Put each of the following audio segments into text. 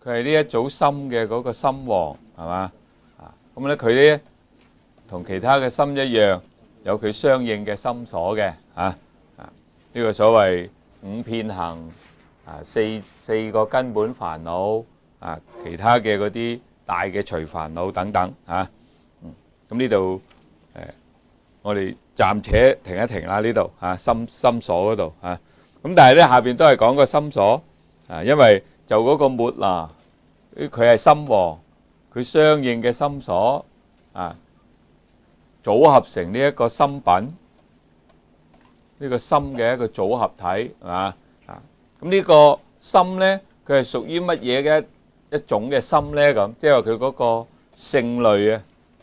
佢係呢一組心嘅嗰個心王，係嘛？咁咧佢咧同其他嘅心一樣，有佢相應嘅心所嘅呢個所謂五遍行四個根本煩惱其他嘅嗰啲大嘅隨煩惱等等咁呢度我哋暫且停一停啦，呢度心所嗰度咁但係咧下邊都係講個心所因為就嗰個末那佢係心王，佢相應嘅心所組合成呢一個心品，呢個心嘅一個組合體係嘛咁呢個心咧，佢係屬於乜嘢嘅一種嘅心咧？咁即係話佢嗰個性類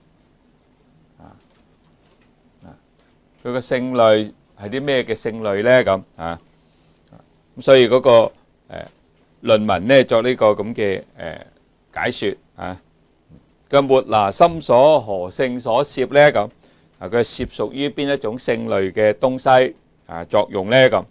佢個性類係啲咩嘅性類咧？咁咁所以嗰個論文咧作呢個咁嘅解說個末那心所何性所攝咧？咁佢攝屬於邊一種性類嘅東西作用咧？咁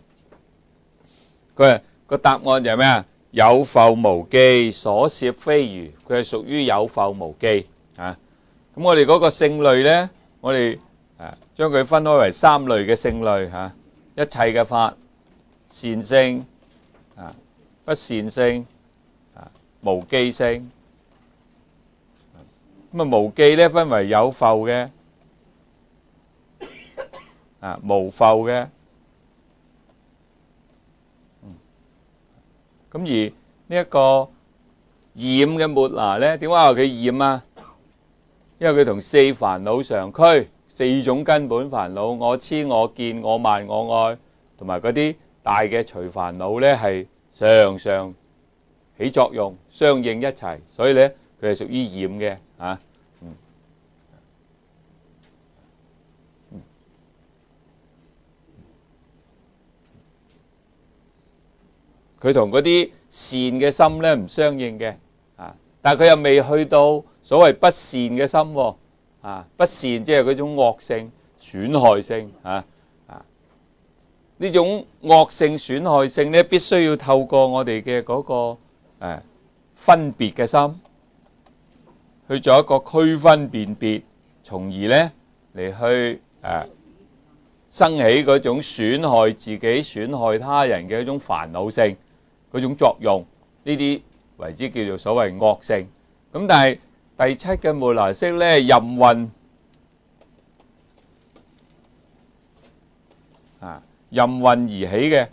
佢個答案就係咩啊？有覆無記所攝非餘，佢係屬於有覆無記咁我哋嗰個性類咧，我哋將佢分開為三類嘅性類一切嘅法，善性不善性無記性。咁無記咧分為有覆嘅無覆嘅。咁而呢一個染嘅末那咧，點解話佢染啊？因為佢同四煩惱常區，四種根本煩惱，我癡我見我慢我愛，同埋嗰啲大嘅隨煩惱咧，係常常起作用，相應一齊，所以咧佢係屬於染嘅佢同嗰啲善嘅心咧唔相應嘅但係佢又未去到所謂不善嘅心不善即係嗰種惡性損害性呢種惡性損害性咧，必須要透過我哋嘅嗰個分別嘅心去做一個區分辨別，從而咧嚟去生起嗰種損害自己、損害他人嘅一種煩惱性嗰種作用，呢啲為之叫做所謂惡性。咁但係第七嘅末那識咧，任運任運而起嘅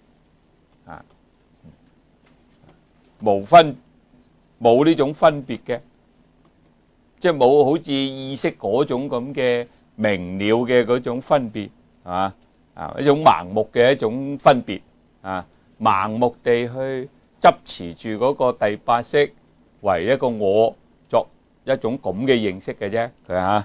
無分冇呢種分別嘅，即係冇好似意識嗰種咁嘅明了嘅嗰種分別係嘛一種盲目嘅一種分別盲目地去執持住嗰個第八識為一個我作一種咁嘅認識嘅啫，佢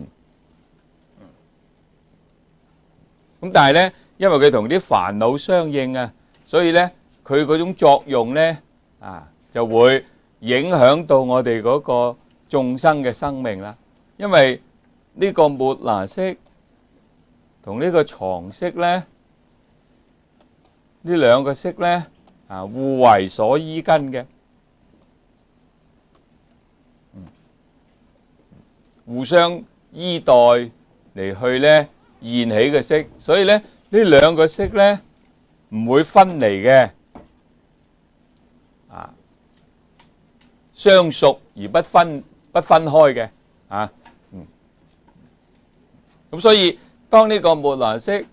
咁但係咧，因為佢同啲煩惱相應所以咧佢嗰種作用咧就會影響到我哋嗰個眾生嘅生命啦。因為呢個末那識同呢個藏識咧，呢兩個識咧互為所依根嘅，互相依代嚟去咧現起嘅識，所以咧呢兩個識咧唔會分離嘅，相屬而不分開嘅咁所以當呢個末那識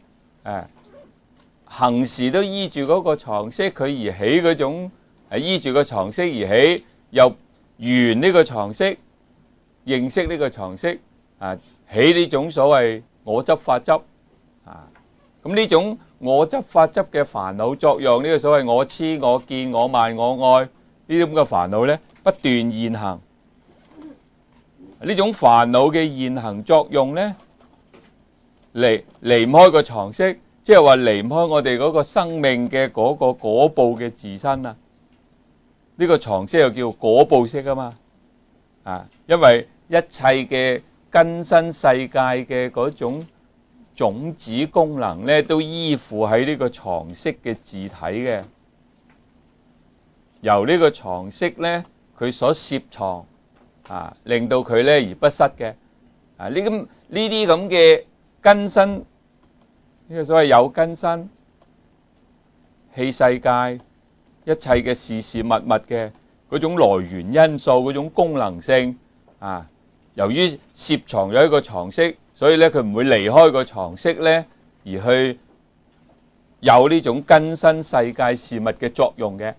行時都依住嗰個藏識佢而起嗰種依住個藏識而起，又緣呢個藏識認識呢個藏識起呢種所謂我執法執咁呢種我執法執嘅煩惱作用，呢個所謂我癡我見我慢我愛呢啲咁嘅煩惱咧不斷現行，呢種煩惱嘅現行作用咧離唔開個藏識，即係話離唔開我哋嗰個生命嘅嗰個果報嘅自身呢個藏識又叫果報識啊嘛因為一切嘅根身世界嘅嗰種種子功能咧，都依附喺呢個藏識嘅自體嘅。 由呢個床飾咧佢所攝藏令到佢咧而不失嘅呢啲咁嘅根身，呢個所謂有根身器世界一切嘅事事物物嘅嗰種來源因素，嗰種功能性由於攝藏咗一個床飾，所以咧佢唔會離開個床飾咧而去有呢種根身世界事物嘅作用嘅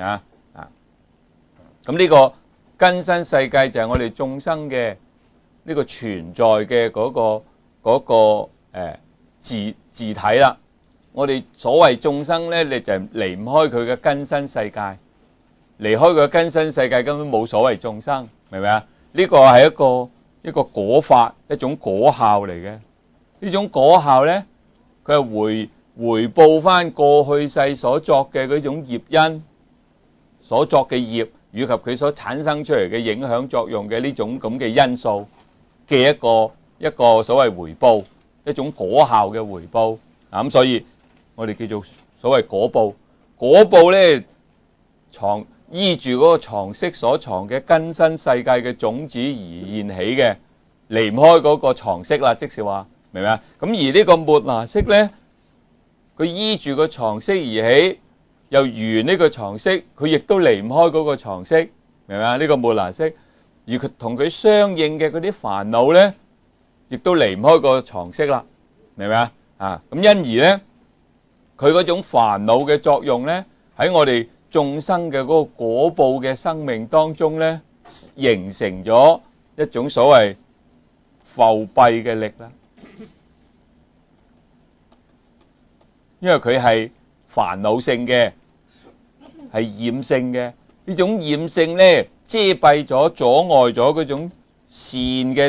咁呢個根身世界就係我哋眾生嘅呢個存在嘅嗰個自體啦。我哋所謂眾生咧，你就離唔開佢嘅根身世界，離開佢嘅根身世界根本冇所謂眾生，明唔明啊？呢個係一個果法，一種果效嚟嘅。呢種果效咧，佢係回報翻過去世所作嘅嗰種業因，所作嘅業以及佢所產生出嚟嘅影響作用嘅呢種咁嘅因素嘅一個所謂回報，一種果效嘅回報咁所以我哋叫做所謂果報。果報咧依住嗰個床飾所藏嘅根身世界嘅種子而現起嘅，離唔開嗰個床飾啦。即是話，明唔明啊？咁而呢個末那識咧，佢依住個床飾而起，又緣呢個床飾，佢亦都離唔開嗰個床飾，明唔明啊？呢個末那識，而佢同佢相應嘅嗰啲煩惱咧，亦都離唔開個床飾啦，明唔明啊？咁因而咧，佢嗰種煩惱嘅作用咧，喺我哋眾生嘅嗰個果報嘅生命當中咧，形成咗一種所謂浮蔽嘅力啦。因為佢係煩惱性嘅，係染性嘅，呢種染性咧遮蔽咗、阻礙咗嗰種善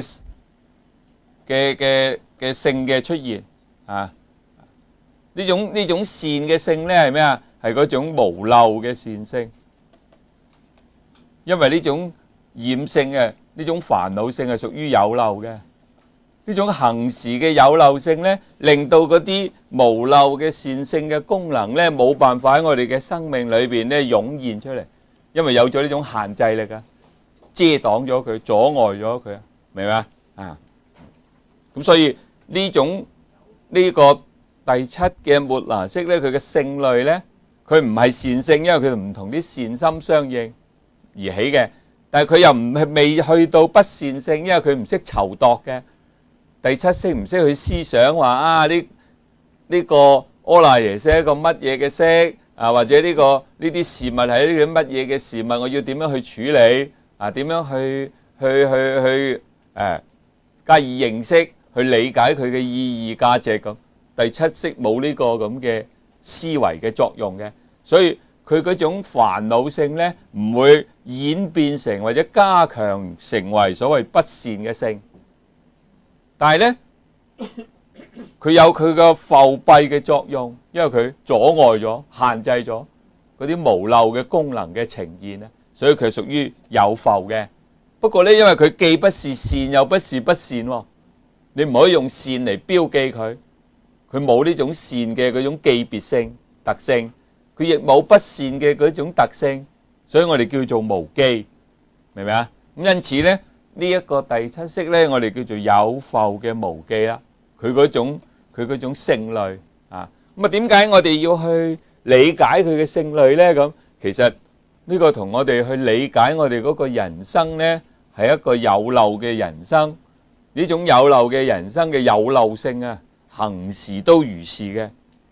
嘅性嘅出現呢種善嘅性咧係咩啊？係嗰種無漏嘅善性。因為呢種染性嘅呢種煩惱性係屬於有漏嘅。呢種行時嘅有漏性咧，令到嗰啲無漏嘅善性嘅功能咧，冇辦法喺我哋嘅生命裏邊咧湧現出嚟，因為有咗呢種限制力遮擋咗佢，阻礙咗佢，明唔明啊？咁所以呢個第七嘅末那識咧，佢嘅性類咧，佢唔係善性，因為佢唔同啲善心相應而起嘅，但係佢又唔係未去到不善性，因為佢唔識籌度嘅。第七識唔識去思想話呢個阿賴耶識係一個乜嘢嘅識或者呢啲事物係呢啲乜嘢嘅事物，我要點樣去處理點樣去加以認識，去理解佢嘅意義價值咁。第七識冇呢個咁嘅思維嘅作用嘅，所以佢嗰種煩惱性咧唔會演變成或者加強成為所謂不善嘅性。但係咧，佢有佢個浮蔽嘅作用，因為佢阻礙咗、限制咗嗰啲無漏嘅功能嘅呈現咧，所以佢係屬於有浮嘅。不過咧，因為佢既不是善又不是不善喎，你唔可以用善嚟標記佢，佢冇呢種善嘅嗰種記別性特性，佢亦冇不善嘅嗰種特性，所以我哋叫做無記，明唔明啊？咁因此咧。呢一個第七識咧，我哋叫做有浮嘅無記啦。佢嗰種性類咁點解我哋要去理解佢嘅性類咧？咁其實呢個同我哋去理解我哋嗰個人生咧，係一個有漏嘅人生。呢種有漏嘅人生嘅有漏性行時都如是嘅。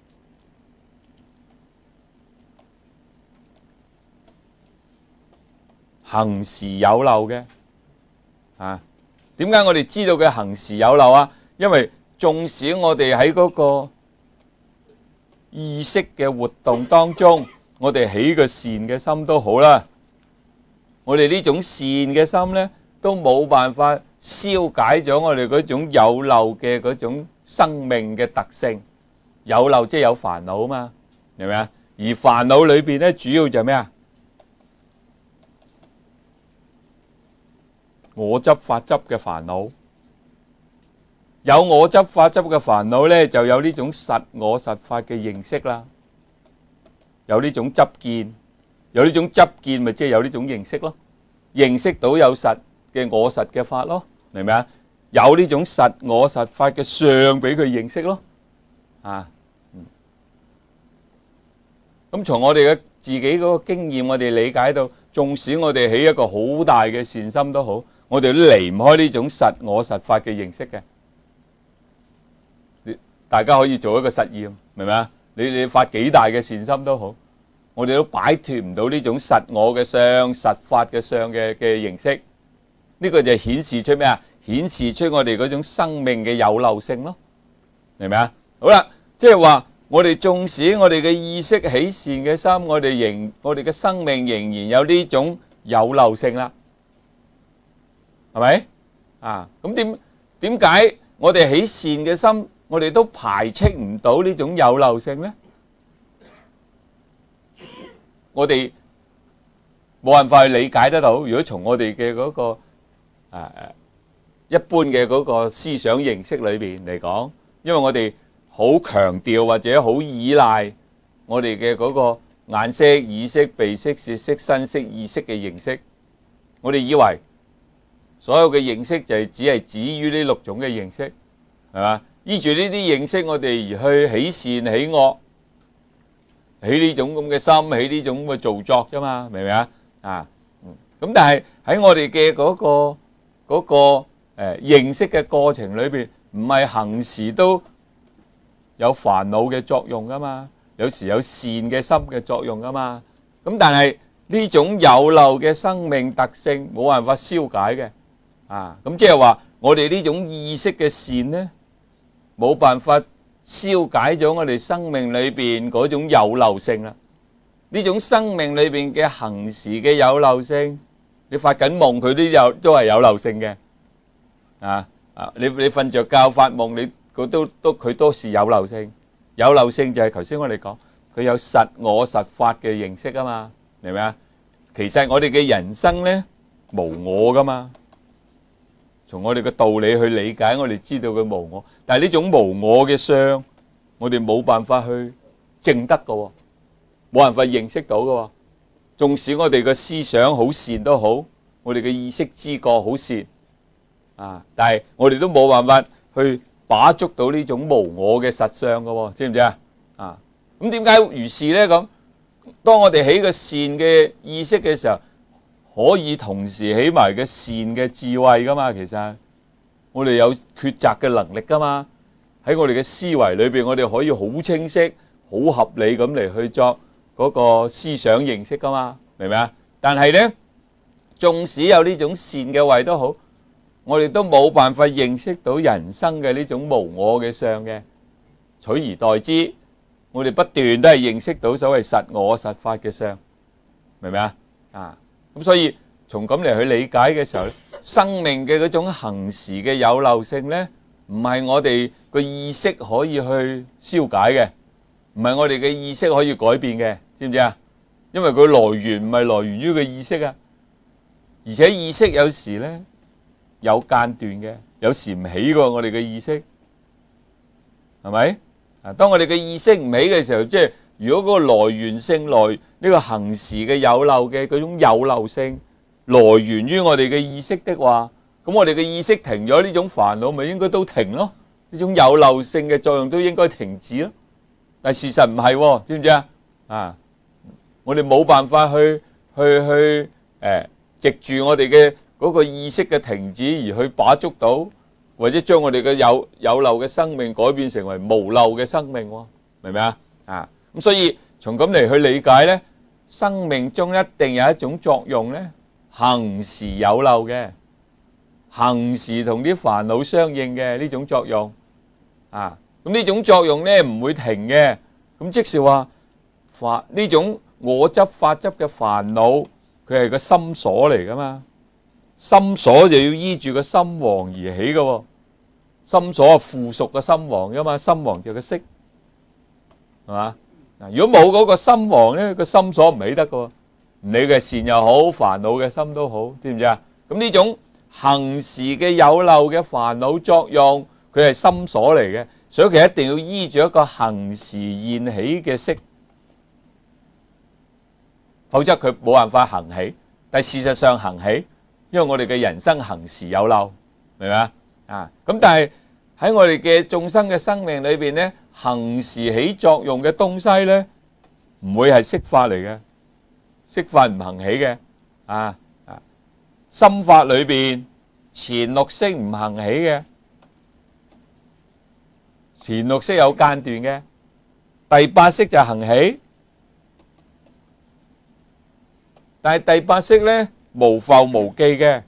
行時有漏嘅。點解我哋知道佢行時有漏啊？因為縱使我哋喺嗰個意識嘅活動當中，我哋起個善嘅心都好啦，我哋呢種善嘅心呢，都冇辦法消解咗我哋嗰種有漏嘅嗰種生命嘅特性。有漏即係有煩惱啊嘛，明唔明啊？而煩惱裏邊呢，主要就係咩啊？我執法執嘅煩惱，有我執法執嘅煩惱呢，就有呢種實我實法嘅認識啦，有呢種執見， 有呢種執見，咪即係有呢種認識咯。認識到有實嘅我實嘅法咯，明唔明啊？有呢種實我實法嘅相俾佢認識咯。咁從我哋嘅自己嗰個經驗，我哋理解到，縱使我哋起一個好大嘅善心都好，我哋都離唔開呢種實我實法嘅認識嘅。大家可以做一個實驗，明唔明啊？你發幾大嘅善心都好，我哋都擺脫唔到呢種實我嘅相、實法嘅相嘅認識。呢個就顯示出咩啊？顯示出我哋嗰種生命嘅有漏性咯，明唔明啊？好啦，即係話我哋縱使我哋嘅意識起善嘅心，我哋嘅生命仍然有呢種有漏性啦，係咪啊？咁點解我哋起善嘅心，我哋都排斥唔到呢種有漏性呢？我哋冇辦法去理解得到。如果從我哋嘅嗰個一般嘅嗰個思想形式裏邊嚟講，因為我哋好強調或者好依賴我哋嘅嗰個眼識、耳識、鼻識、舌識、身識、意識嘅認識，我哋以為所有嘅認識就係只係止於呢6種嘅認識，係嘛？依住呢啲認識，我哋而去起善起惡，起呢種咁嘅心，起呢種咁嘅造作啫嘛，明唔明啊？咁但係喺我哋嘅嗰個認識嘅過程裏邊，唔係行時都有煩惱嘅作用噶嘛，有時有善嘅心嘅作用噶嘛。咁但係呢種有漏嘅生命特性冇辦法消解嘅，咁即係話我哋呢種意識嘅善呢，冇辦法消解咗我哋生命裏邊嗰種有漏性啦。呢種生命裏邊嘅行時嘅有漏性，你發緊夢佢都係有漏性嘅。你瞓着覺發夢，佢都是有漏性。有漏性就係頭先我哋講，佢有實我實法嘅認識啊嘛，明唔明啊？其實我哋嘅人生呢，無我噶嘛。從我哋嘅道理去理解，我哋知道佢無我，但係呢種無我嘅相，我哋冇辦法去證得噶，冇辦法認識到噶。縱使我哋嘅思想好善都好，我哋嘅意識知覺好善，但係我哋都冇辦法去把捉到呢種無我嘅實相噶，知唔知啊？咁點解如是呢？咁當我哋起個善嘅意識嘅時候，可以同時起埋嘅善嘅智慧噶嘛？其實我哋有抉擇嘅能力噶嘛？喺我哋嘅思維裏邊，我哋可以好清晰、好合理咁嚟去作嗰個思想認識噶嘛？明唔明啊？但係呢，縱使有呢種善嘅慧都好，我哋都冇辦法認識到人生嘅呢種無我嘅相嘅，取而代之，我哋不斷都係認識到所謂實我實法嘅相，明唔明啊？咁所以從咁嚟去理解嘅時候，生命嘅嗰種行時嘅有漏性呢，唔係我哋個意識可以去消解嘅，唔係我哋嘅意識可以改變嘅，知唔知啊？因為佢來源唔係來源於個意識啊，而且意識有時呢有間斷嘅，有時唔起過我哋嘅意識，係咪？當我哋嘅意識唔起嘅時候，即係如果嗰個來源性呢個行時嘅有漏嘅嗰種有漏性來源於我哋嘅意識的話，咁我哋嘅意識停咗，呢種煩惱咪應該都停咯，呢種有漏性嘅作用都應該停止咯。但事實唔係，知唔知啊？我哋冇辦法去藉住我哋嘅嗰個意識嘅停止而去把捉到，或者將我哋嘅有漏嘅生命改變成為無漏嘅生命，明唔明啊？咁所以從咁嚟去理解呢，生命中一定有一種作用呢，行時有漏嘅，行時同啲煩惱相應嘅呢種作用，咁呢種作用呢唔會停嘅。咁即是話呢種我執法執嘅煩惱，佢係個心所嚟噶嘛，心所就要依住個心王而起噶，心所係附屬個心王噶嘛，心王就係個識，係嘛？如果冇嗰個心王咧，個心所唔起得噶，唔理佢善又好，煩惱嘅心都好，知唔知啊？咁呢種行時嘅有漏嘅煩惱作用，佢係心所嚟嘅，所以佢一定要依住一個行時現起嘅識。 否則佢冇辦法行起。但事實上行起，因為我哋嘅人生行時有漏，明唔明啊？咁但係喺我哋嘅眾生嘅生命裏邊咧，行時起作用嘅東西咧，唔會係色法嚟嘅，色法唔行起嘅。心法裏邊前六識唔行起嘅，前六識有間斷嘅，第八識就行起。但係第八識咧無浮無記嘅，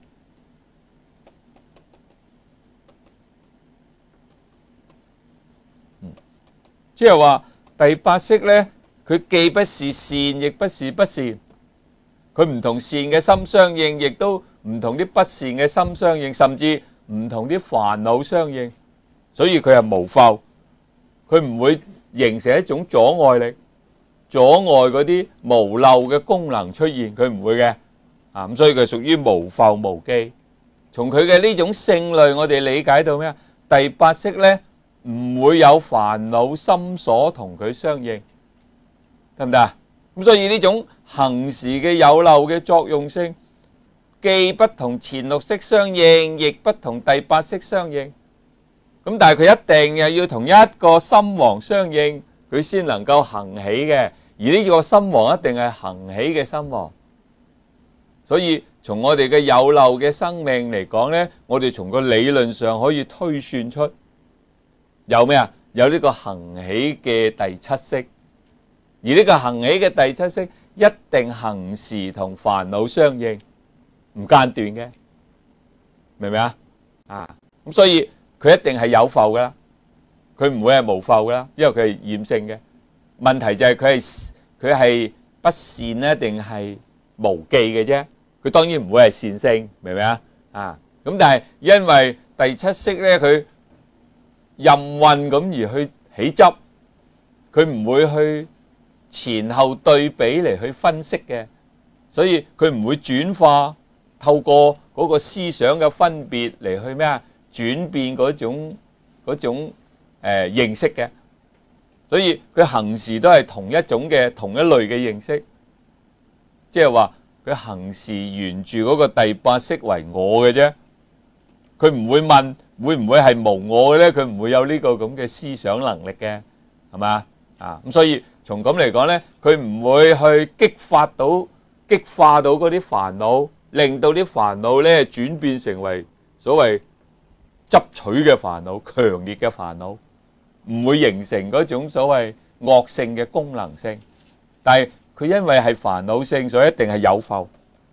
即係話第八識咧，佢既不是善，亦不是不善，佢唔同善嘅心相應，亦都唔同啲不善嘅心相應，甚至唔同啲煩惱相應，所以佢係無浮，佢唔會形成一種阻礙力，阻礙嗰啲無漏嘅功能出現，佢唔會嘅。咁所以佢屬於無浮無記。從佢嘅呢種性類，我哋理解到咩啊？第八識咧唔會有煩惱心所同佢相應，得唔得啊？咁所以呢種行時嘅有漏嘅作用性，既不同前六識相應，亦不同第八識相應。咁但係佢一定要同一個心王相應，佢先能夠行起嘅。而呢個心王一定係行起嘅心王。所以從我哋嘅有漏嘅生命嚟講呢，我哋從個理論上可以推算出有咩啊？有呢個行起嘅第七識。而呢個行起嘅第七識一定行時同煩惱相應，唔間斷嘅，明唔明啊？咁所以佢一定係有浮噶啦，佢唔會係無浮噶啦，因為佢係染性嘅。問題就係佢係不善咧，定係無記嘅啫。佢當然唔會係善性，明唔明啊？咁但係因為第七識咧，佢任運咁而去起執，佢唔會去前後對比嚟去分析嘅，所以佢唔會轉化，透過嗰個思想嘅分別嚟去咩啊？轉變嗰種認識嘅。所以佢行時都係同一種嘅同一類嘅認識，即係話佢行時沿住嗰個第八識為我嘅啫，佢唔會問會唔會係無我嘅咧，佢唔會有呢個咁嘅思想能力嘅，係嘛？咁所以從咁嚟講咧，佢唔會去激化到嗰啲煩惱，令到啲煩惱咧轉變成為所謂執取嘅煩惱、強烈嘅煩惱。唔會形成嗰種所謂惡性嘅功能性，但係佢因為係煩惱性，所以一定係有浮。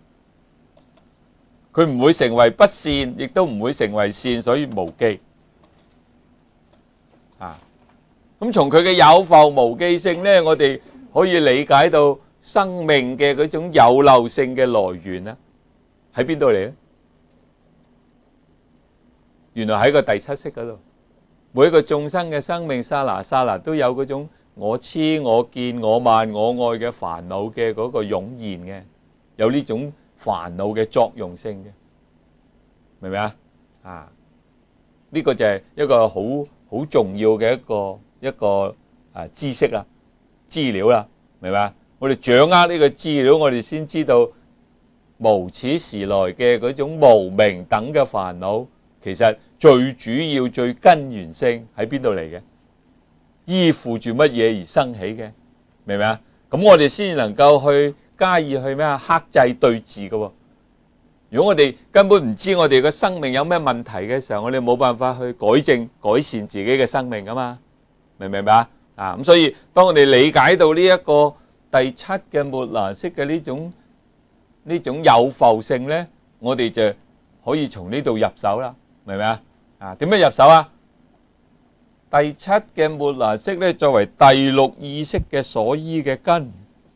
佢唔會成為不善，亦都唔會成為善，所以無記。咁從佢嘅有浮無記性呢，我哋可以理解到生命嘅嗰種有漏性嘅來源咧，喺邊度嚟咧？原來喺個第七識嗰度。每一個眾生嘅生命剎那剎那都有嗰種我癡我見我慢我愛嘅煩惱嘅嗰個湧現嘅，有呢種煩惱嘅作用性嘅，明唔明啊？呢個就係一個好重要嘅一個知識啦、資料啦，明唔明啊？我哋掌握呢個資料，我哋先知道無始時來嘅嗰種無明等嘅煩惱，其實最主要、最根源性喺邊度嚟嘅？依附住乜嘢而生起嘅？明唔明啊？咁我哋先能夠去加以去咩啊？克制對治嘅。如果我哋根本唔知我哋嘅生命有咩問題嘅時候，我哋冇辦法去改正、改善自己嘅生命噶嘛？明唔明白啊？咁所以當我哋理解到呢一個第七嘅末那識嘅呢種有浮性咧，我哋就可以從呢度入手啦。明唔明啊？點樣入手啊？第七嘅末那識咧，作為第六意識嘅所依嘅根，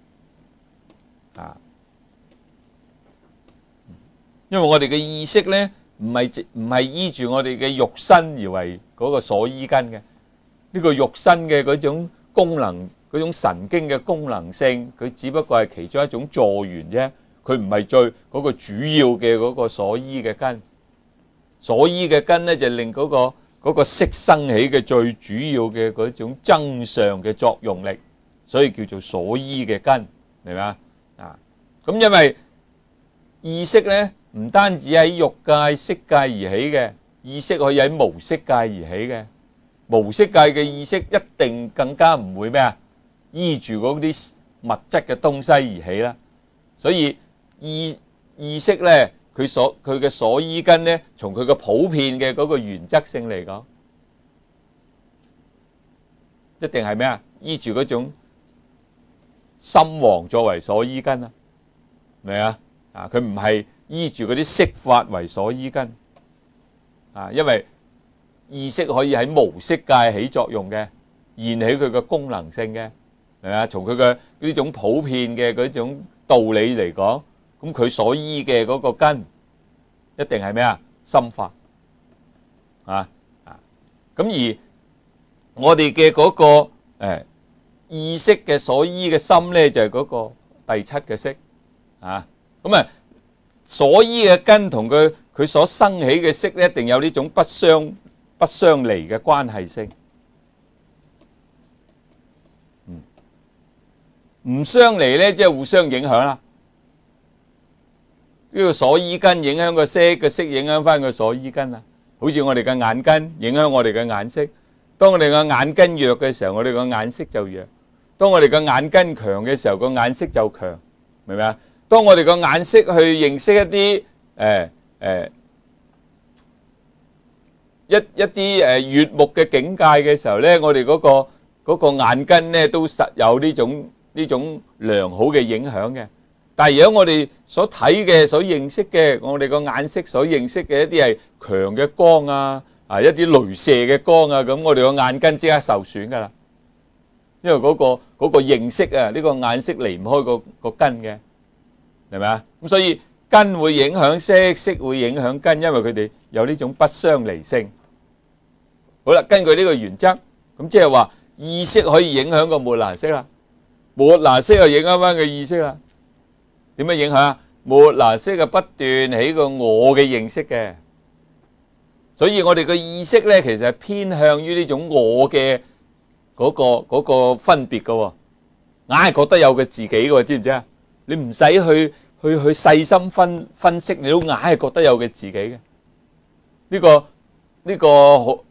因為我哋嘅意識咧，唔係依住我哋嘅肉身而為嗰個所依根嘅。呢個肉身嘅嗰種功能，嗰種神經嘅功能性，佢只不過係其中一種助緣啫，佢唔係最嗰個主要嘅嗰個所依嘅根。所依嘅根咧，就令嗰個識生起嘅最主要嘅嗰種增上嘅作用力，所以叫做所依嘅根，明唔明啊？ 咁因為意識咧唔單止喺欲界、色界而起嘅，意識可以喺無色界而起嘅。無色界嘅意識一定更加唔會咩啊？依住嗰啲物質嘅東西而起啦。所以意識咧，佢嘅所依根咧，從佢嘅普遍嘅嗰個原則性嚟講，一定係咩啊？依住嗰種心王作為所依根啊，明啊？啊，佢唔係依住嗰啲色法為所依根啊，因為意識可以喺無色界起作用嘅，現起佢嘅功能性嘅，係咪啊？從佢嘅呢種普遍嘅嗰種道理嚟講，咁佢所依嘅嗰個根一定係咩啊？心法啊啊！咁而我哋嘅嗰個意識嘅所依嘅心咧，就係嗰個第七嘅識啊。咁啊，所依嘅根同佢所生起嘅識咧，一定有呢種不相離嘅關係性。唔相離咧，即係互相影響啦。呢個所依根影響個識，個識影響翻個所依根啊。好似我哋嘅眼根影響我哋嘅眼識。當我哋嘅眼根弱嘅時候，我哋個眼識就弱；當我哋嘅眼根強嘅時候，個眼識就強，明唔明啊？當我哋個眼識去認識一啲一啲悅目嘅境界嘅時候咧，我哋嗰個眼根咧都實有呢種良好嘅影響嘅。但係如果我哋所睇嘅、所認識嘅，我哋個眼識所認識嘅一啲係強嘅光啊，一啲雷射嘅光啊，咁我哋個眼根即刻受損噶啦。因為嗰個認識啊，呢個眼識離唔開個根嘅，係咪啊？咁所以根會影響識，識會影響根，因為佢哋有呢種不相離性。好啦，根據呢個原則，咁即係話意識可以影響個末那識啦，末那識又影響翻個意識啦。點樣影響啊？末那識不斷起個我嘅認識嘅，所以我哋嘅意識咧，其實係偏向於呢種我嘅嗰個分別嘅，硬係覺得有個自己嘅，知唔知啊？你唔使去細心分析，你都硬係覺得有個自己嘅。呢個好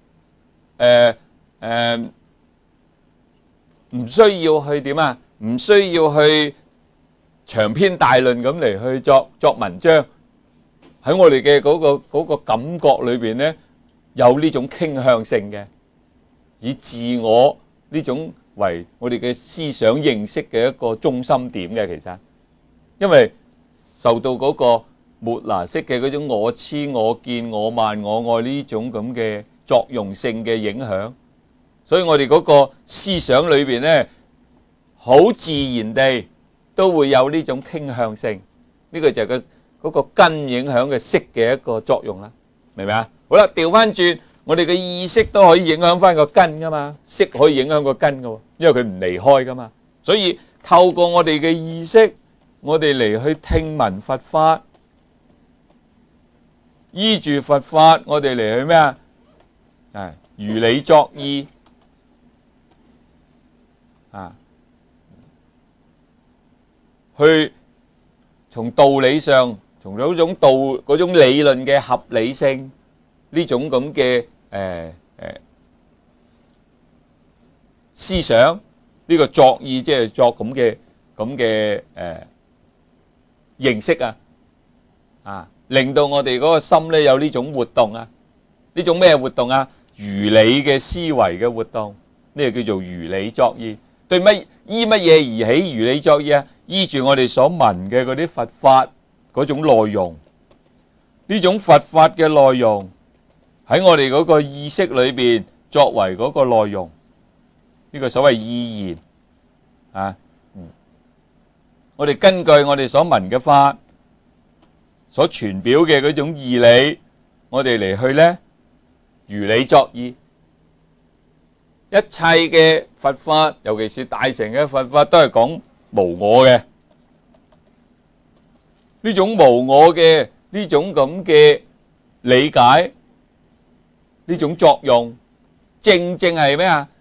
唔需要去點啊？唔需要去長篇大論咁嚟去作文章。喺我哋嘅嗰個感覺裏邊咧，有呢種傾向性嘅，以自我呢種為我哋嘅思想認識嘅一個中心點嘅。其實因為受到嗰個末那識嘅嗰種我痴、我見、我慢、我愛呢種咁嘅作用性嘅影響，所以我哋嗰個思想裏邊咧，好自然地都會有呢種傾向性。呢個就係嗰個根影響嘅識嘅一個作用啦，明唔明啊？好啦，調翻轉，我哋嘅意識都可以影響翻個根噶嘛，識可以影響個根噶，因為佢唔離開噶嘛。所以透過我哋嘅意識，我哋嚟去聽聞佛法，依住佛法，我哋嚟去咩啊？如理作意啊，去從道理上，從嗰種理論嘅合理性，呢種咁嘅思想，呢個作意即係作咁嘅認識啊，令到我哋嗰個心咧有呢種活動啊，呢種咩活動啊？如理嘅思維嘅活動，呢個叫做如理作意。對依乜嘢而起如理作意啊？依住我哋所聞嘅嗰啲佛法嗰種內容，呢種佛法嘅內容喺我哋嗰個意識裏邊作為嗰個內容，呢個所謂意言啊。我哋根據我哋所聞嘅法，所傳表嘅嗰種義理，我哋嚟去咧如理作意。一切嘅佛法，尤其是大乘嘅佛法，都係講無我嘅。呢種無我嘅呢種咁嘅理解，呢種作用，正正係咩啊？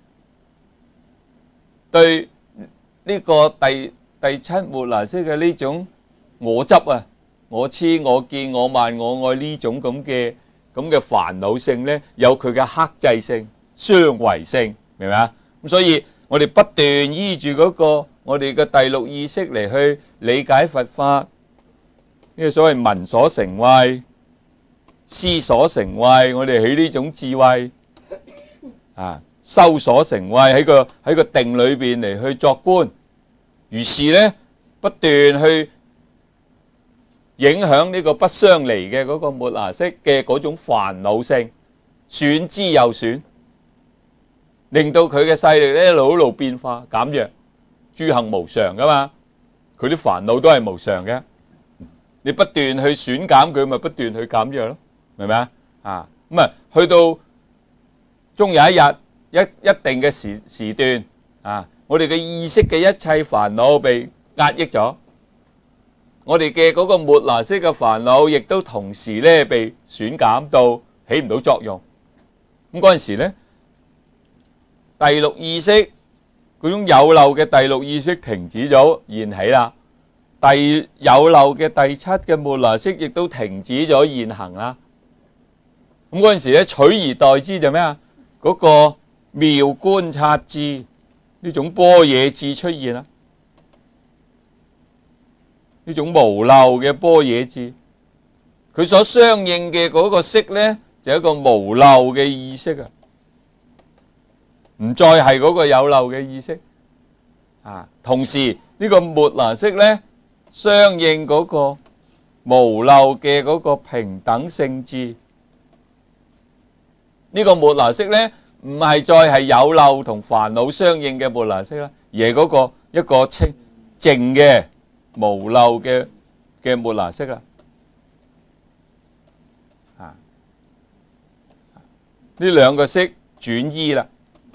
對呢個第七末那識嘅呢種我執啊、我痴、我見、我慢、我愛呢種咁嘅煩惱性呢，有佢嘅克制性、相違性，明唔明啊？咁所以我哋不斷依住嗰個我哋嘅第六意識嚟去理解佛法，呢個所謂聞所成慧、思所成慧，我哋起呢種智慧啊，修所成慧，喺個定裏邊嚟去作觀，於是呢不斷去影響呢個不相離嘅嗰個末那識嘅嗰種煩惱性，損之又損，令到佢嘅勢力咧一路變化減弱。諸行無常噶嘛，佢啲煩惱都係無常嘅，你不斷去損減佢，咪不斷去減弱咯，明唔明啊？咁啊，去到終有一日一定嘅時段啊，我哋嘅意識嘅一切煩惱被壓抑咗，我哋嘅嗰個末那識嘅煩惱亦都同時咧被損減到起唔到作用。咁嗰陣時咧，第六意識嗰種有漏嘅第六意識停止咗現起啦，有漏嘅第七嘅末那識亦都停止咗現行啦。咁嗰陣時咧，取而代之就咩啊？嗰個妙觀察智呢種般若智出現啦，呢種無漏嘅般若智，佢所相應嘅嗰個識咧，就係一個無漏嘅意識啊，唔再係嗰個有漏嘅意識啊。同時呢個末那識咧，相應嗰個無漏嘅嗰個平等性智，呢個末那識咧，唔係再係有漏同煩惱相應嘅末那識啦，而係嗰個一個清淨嘅無漏嘅末那識啦。呢兩個識轉依啦，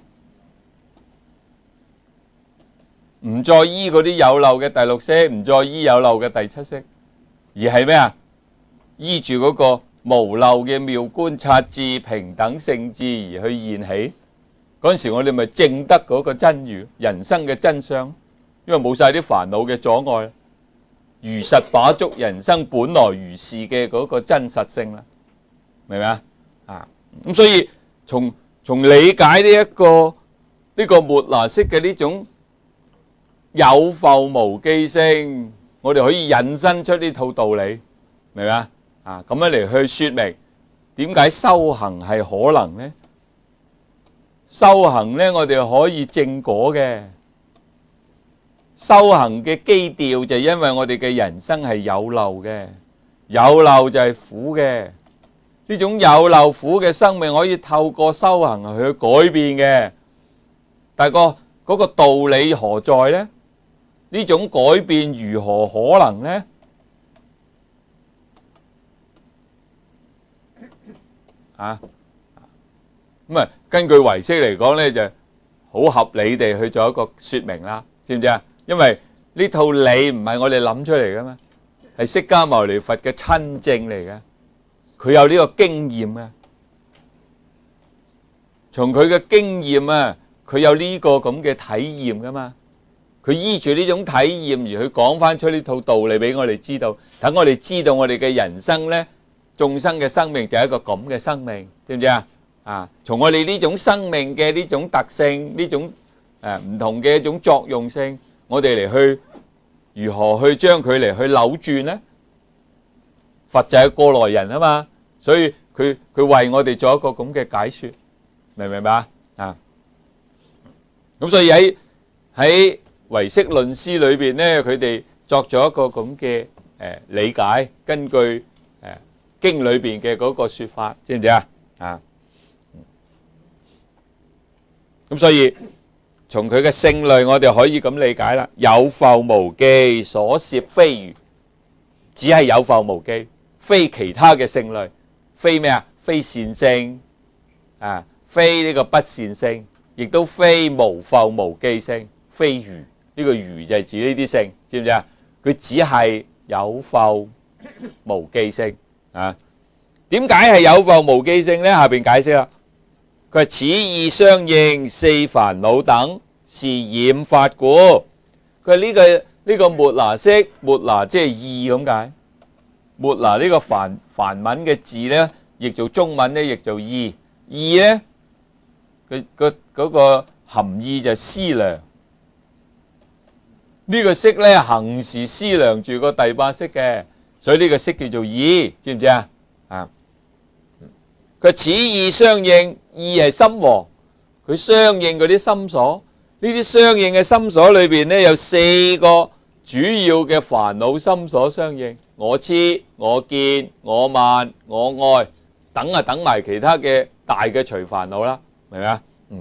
唔再依嗰啲有漏嘅第六識，唔再依有漏嘅第七識，而係咩啊？依住嗰個無漏嘅妙觀察智平等性智而去現起。嗰陣時我哋咪證得嗰個真如人生嘅真相，因為冇晒啲煩惱嘅阻礙，如實把捉人生本來如是嘅嗰個真實性啦，明唔明啊？咁所以從理解呢個末那識嘅呢種有覆無記性，我哋可以引申出呢套道理，明唔明啊？咁樣嚟去說明點解修行係可能呢？修行呢，我哋可以正果嘅。修行嘅基調就係因為我哋嘅人生係有漏嘅，有漏就係苦嘅。呢種有漏苦嘅生命可以透過修行去改變嘅，但係嗰個道理何在呢？呢種改變如何可能呢？咁啊，根據唯識嚟講呢，就好合理地去做一個說明啦，知唔知啊？因為呢套理唔係我哋諗出嚟嘅咩，係釋迦牟尼佛嘅親證嚟嘅，佢有呢個經驗啊。從佢嘅經驗啊，佢有呢個咁嘅體驗噶嘛，佢依住呢種體驗而去講翻出呢套道理俾我哋知道，等我哋知道我哋嘅人生呢，眾生嘅生命就係一個咁嘅生命，知唔知啊？從我哋呢種生命嘅呢種特性，呢種唔同嘅一種作用性，我哋嚟去如何去將佢嚟去扭轉呢？佛就係過來人啊嘛，所以佢為我哋做一個咁嘅解說，明唔明白啊？咁所以喺唯識論師裏邊呢，佢哋作咗一個咁嘅理解，根據經裏邊嘅嗰個說法，知唔知啊？咁所以從佢嘅性類，我哋可以咁理解啦。有覆無記，所攝非餘，只係有覆無記，非其他嘅性類，非咩啊？非善性非呢個不善性，亦都非無覆無記性，非餘。呢個餘就係指呢啲性，知唔知啊？佢只係有覆無記性啊。點解係有覆無記性呢？下邊解釋啦。佢話此意相應四煩惱等是染法故。佢話呢個呢個末那識，末那即係意咁解。末那呢個梵文嘅字咧，譯做中文咧，譯做意。意咧，嗰個含義就係思量。呢個識咧，恆時思量住個第八識嘅，所以呢個識叫做意，知唔知啊？啊，佢此意相應，意係心王，佢相應嗰啲心所。呢啲相應嘅心所裏邊咧，有四個主要嘅煩惱心所相應：我癡、我見、我慢、我愛等啊，等埋其他嘅大嘅隨煩惱啦，明唔明啊？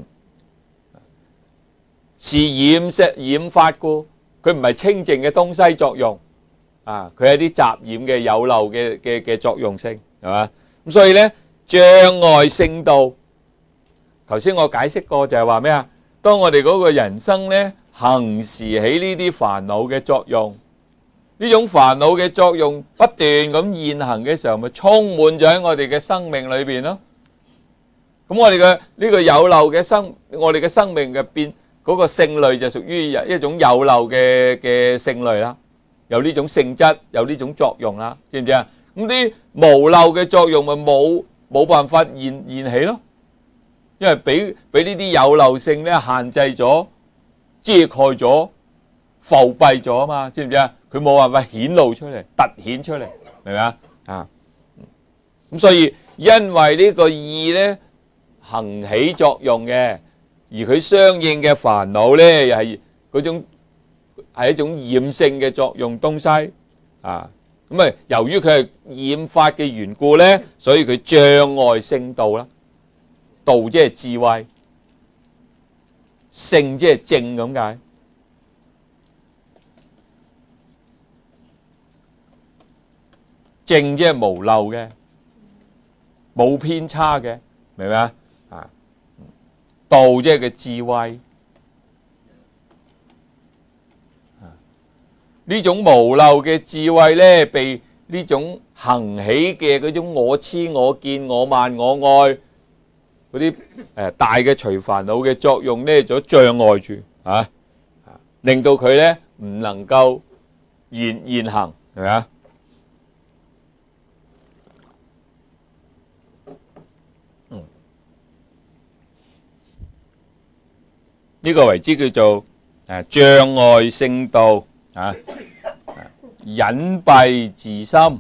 是染法故，佢唔係清淨嘅東西作用啊，佢係啲雜染嘅有漏嘅作用性，係嘛？咁所以咧，障礙聖道，頭先我解釋過就係話咩啊？當我哋嗰個人生咧，恆時起呢啲煩惱嘅作用，呢種煩惱嘅作用不斷咁現行嘅時候，咪充滿咗喺我哋嘅生命裏邊咯。咁我哋嘅呢個有漏嘅我哋嘅生命入邊嗰個性類就屬於一種有漏嘅性類啦，有呢種性質，有呢種作用啦，知唔知啊？咁啲無漏嘅作用咪冇辦法現起咯。因為俾呢啲有漏性咧限制咗、遮蓋咗、浮蔽咗啊嘛，知唔知啊？佢冇辦法顯露出嚟、突顯出嚟，明唔明啊？啊，咁所以因為呢個意咧行起作用嘅，而佢相應嘅煩惱咧又係嗰種係一種染性嘅作用東西啊。咁啊，由於佢係染法嘅緣故咧，所以佢障礙聖道啦。道即係智慧，聖即係正咁解。正即係無漏嘅，冇偏差嘅，明唔明啊？啊，道即係個智慧。呢種無漏嘅智慧咧，被呢種行起嘅嗰種我癡、我見、我慢、我愛嗰啲大嘅隨煩惱嘅作用咧，所障礙住啊，令到佢咧唔能夠現行，係咪啊？呢個為之叫做障礙聖道啊，隱蔽自心。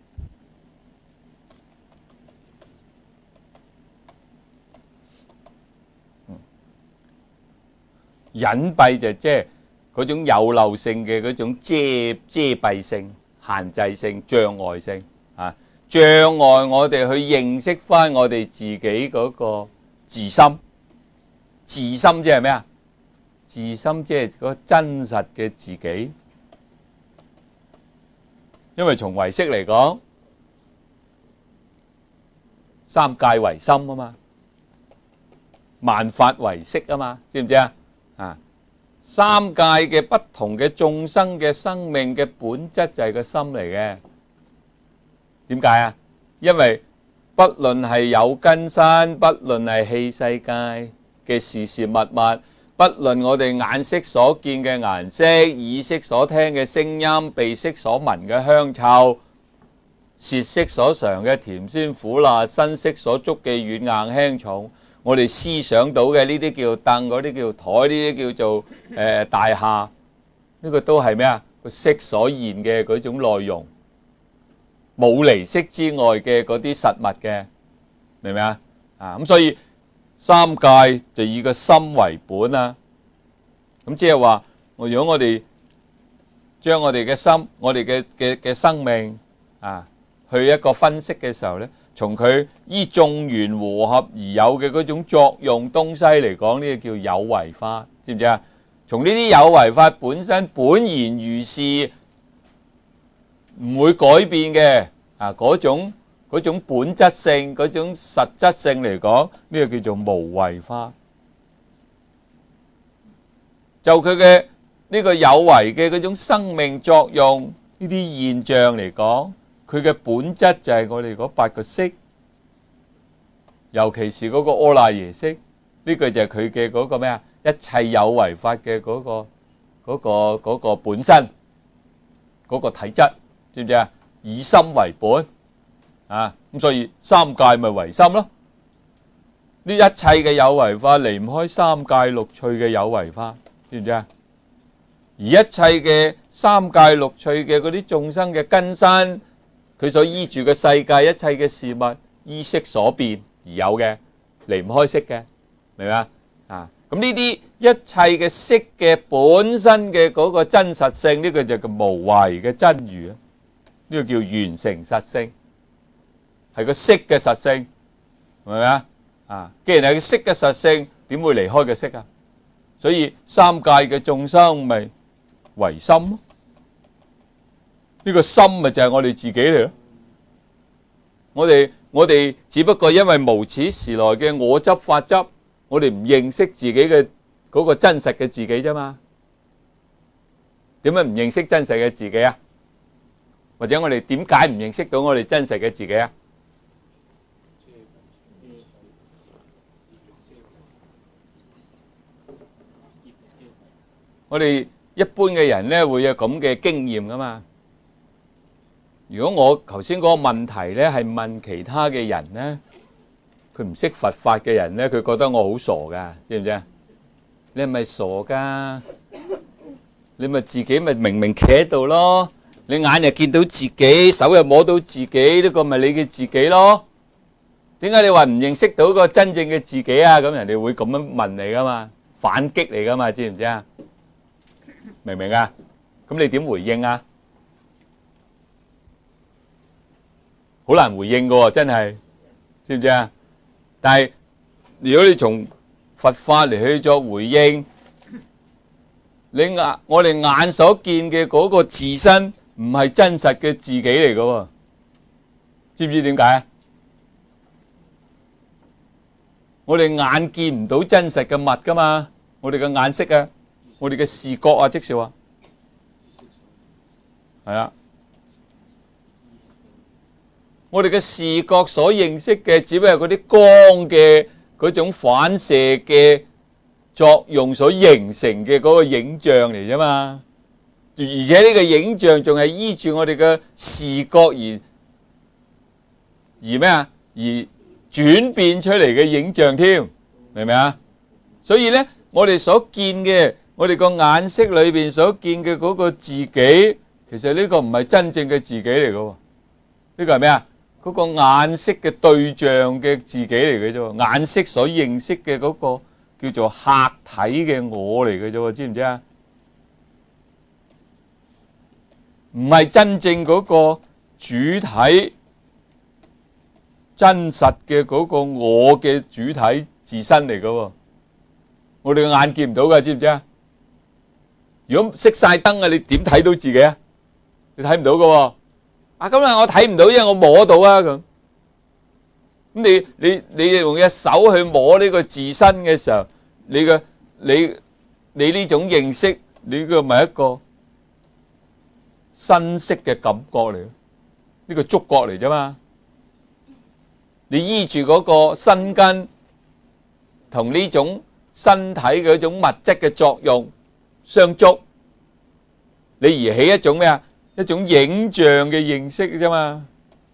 隱蔽就即係嗰種有漏性嘅嗰種遮蔽性、限制性、障礙性啊，障礙我哋去認識返我哋自己嗰個自心。自心即係咩啊？自心即係嗰個真實嘅自己。因為從唯識嚟講，三界唯心啊嘛，萬法唯識啊嘛，知唔知啊？啊，三界嘅不同嘅眾生嘅生命嘅本質就係個心嚟嘅。點解啊？因為不論係有根身，不論係器世界嘅事事物物，不論我哋眼識所見嘅顏色，耳識所聽嘅聲音，鼻識所聞嘅香臭，舌識所嘗嘅甜酸苦辣，身識所觸嘅軟硬輕重，我哋思想到嘅呢啲叫凳，嗰啲叫台，呢啲叫做大廈，呢個都係咩啊？個識所現嘅嗰種內容，冇離識之外嘅嗰啲實物嘅，明唔明啊？啊，咁所以三界就以個心為本啊。咁即係話，如果我哋將我哋嘅心、我哋嘅生命啊，去一個分析嘅時候咧，從佢依眾緣和合而有嘅嗰種作用東西嚟講，呢個叫有為法，知唔知啊？從呢啲有為法本身本然如是，唔會改變嘅啊，嗰種本質性、嗰種實質性嚟講，呢個叫做無為法。就佢嘅呢個有為嘅嗰種生命作用呢啲現象嚟講，佢嘅本質就係我哋嗰八個識，尤其是嗰個阿賴耶識，呢個就係佢嘅嗰個咩啊？一切有為法嘅嗰個嗰個本身嗰個體質，知唔知啊？以心為本啊，咁所以三界咪唯心咯。呢一切嘅有為法離唔開三界六趣嘅有為法，知唔知啊？而一切嘅三界六趣嘅嗰啲眾生嘅根身，佢所依住嘅世界，一切嘅事物依色所變而有嘅，離唔開色嘅，明唔明啊？啊，咁呢啲一切嘅色嘅本身嘅嗰個真實性，呢個就叫無為嘅真如啊，呢個叫完成實性，係個色嘅實性，明唔明啊？啊，既然係個色嘅實性，點會離開個色啊？所以三界嘅眾生咪唯心咯，呢個心咪就係我哋自己嚟咯。我哋只不過因為無始時來嘅我執法執，我哋唔認識自己嘅嗰個真實嘅自己啫嘛。點解唔認識真實嘅自己啊？或者我哋點解唔認識到我哋真實嘅自己啊？我哋一般嘅人咧會有咁嘅經驗噶嘛。如果我頭先嗰個問題咧係問其他嘅人咧，佢唔識佛法嘅人咧，佢覺得我好傻噶，知唔知啊？你係咪傻噶？你咪自己咪明明企喺度咯，你眼又見到自己，手又摸到自己，呢個咪你嘅自己咯。點解你話唔認識到個真正嘅自己啊？咁人哋會咁樣問你噶嘛，反擊你噶嘛，知唔知啊？明唔明啊？咁你點回應啊？好難回應㗎喎，真係，知唔知啊？但係如果你從佛法嚟去作回應，我哋眼所見嘅嗰個自身唔係真實嘅自己嚟㗎喎，知唔知點解啊？我哋眼見唔到真實嘅物㗎嘛，我哋嘅眼識啊，我哋嘅視覺啊，即是話，係啊。我哋嘅視覺所認識嘅，只不過係嗰啲光嘅嗰種反射嘅作用所形成嘅嗰個影像嚟啫嘛。而且呢個影像仲係依住我哋嘅視覺而咩啊？而轉變出嚟嘅影像添，明唔明啊？所以咧，我哋所見嘅，我哋個眼識裏邊所見嘅嗰個自己，其實呢個唔係真正嘅自己嚟嘅。呢個係咩啊？嗰個眼識嘅對象嘅自己嚟嘅啫，眼識所認識嘅嗰個叫做客體嘅我嚟嘅啫，知唔知啊？唔係真正嗰個主體真實嘅嗰個我嘅主體自身嚟嘅，我哋嘅眼見唔到㗎，知唔知啊？如果熄晒燈啊，你點睇到自己啊？你睇唔到㗎。啊，咁啊，我睇唔到，因為我摸到啊咁。咁你用隻手去摸呢個自身嘅時候，你呢種認識，你個咪一個身識嘅感覺嚟咯，呢個觸覺嚟啫嘛。你依住嗰個身根同呢種身體嘅一種物質嘅作用相觸，你而起一種咩啊？一種影像嘅認識啫嘛，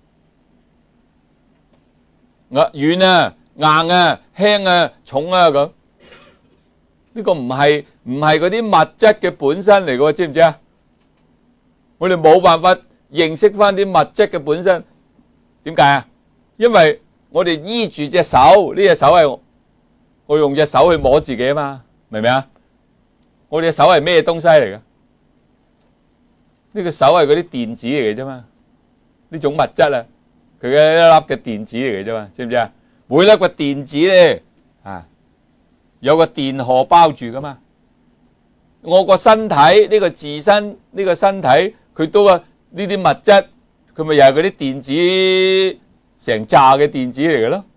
軟啊、硬啊、輕啊、重啊咁，呢個唔係嗰啲物質嘅本身嚟嘅，知唔知啊？我哋冇辦法認識翻啲物質嘅本身，點解啊？因為我哋依住隻手，呢隻手係我用隻手去摸自己啊嘛，明唔明啊？我隻手係咩東西嚟嘅？呢個手係嗰啲電子嚟嘅啫嘛，呢種物質啊，佢嘅一粒嘅電子嚟嘅啫嘛，知唔知啊？每粒個電子咧啊，有個電荷包住噶嘛。我個身體呢個自身呢個身體，佢都啊呢啲物質，佢咪又係嗰啲電子成紮嘅電子嚟嘅咯。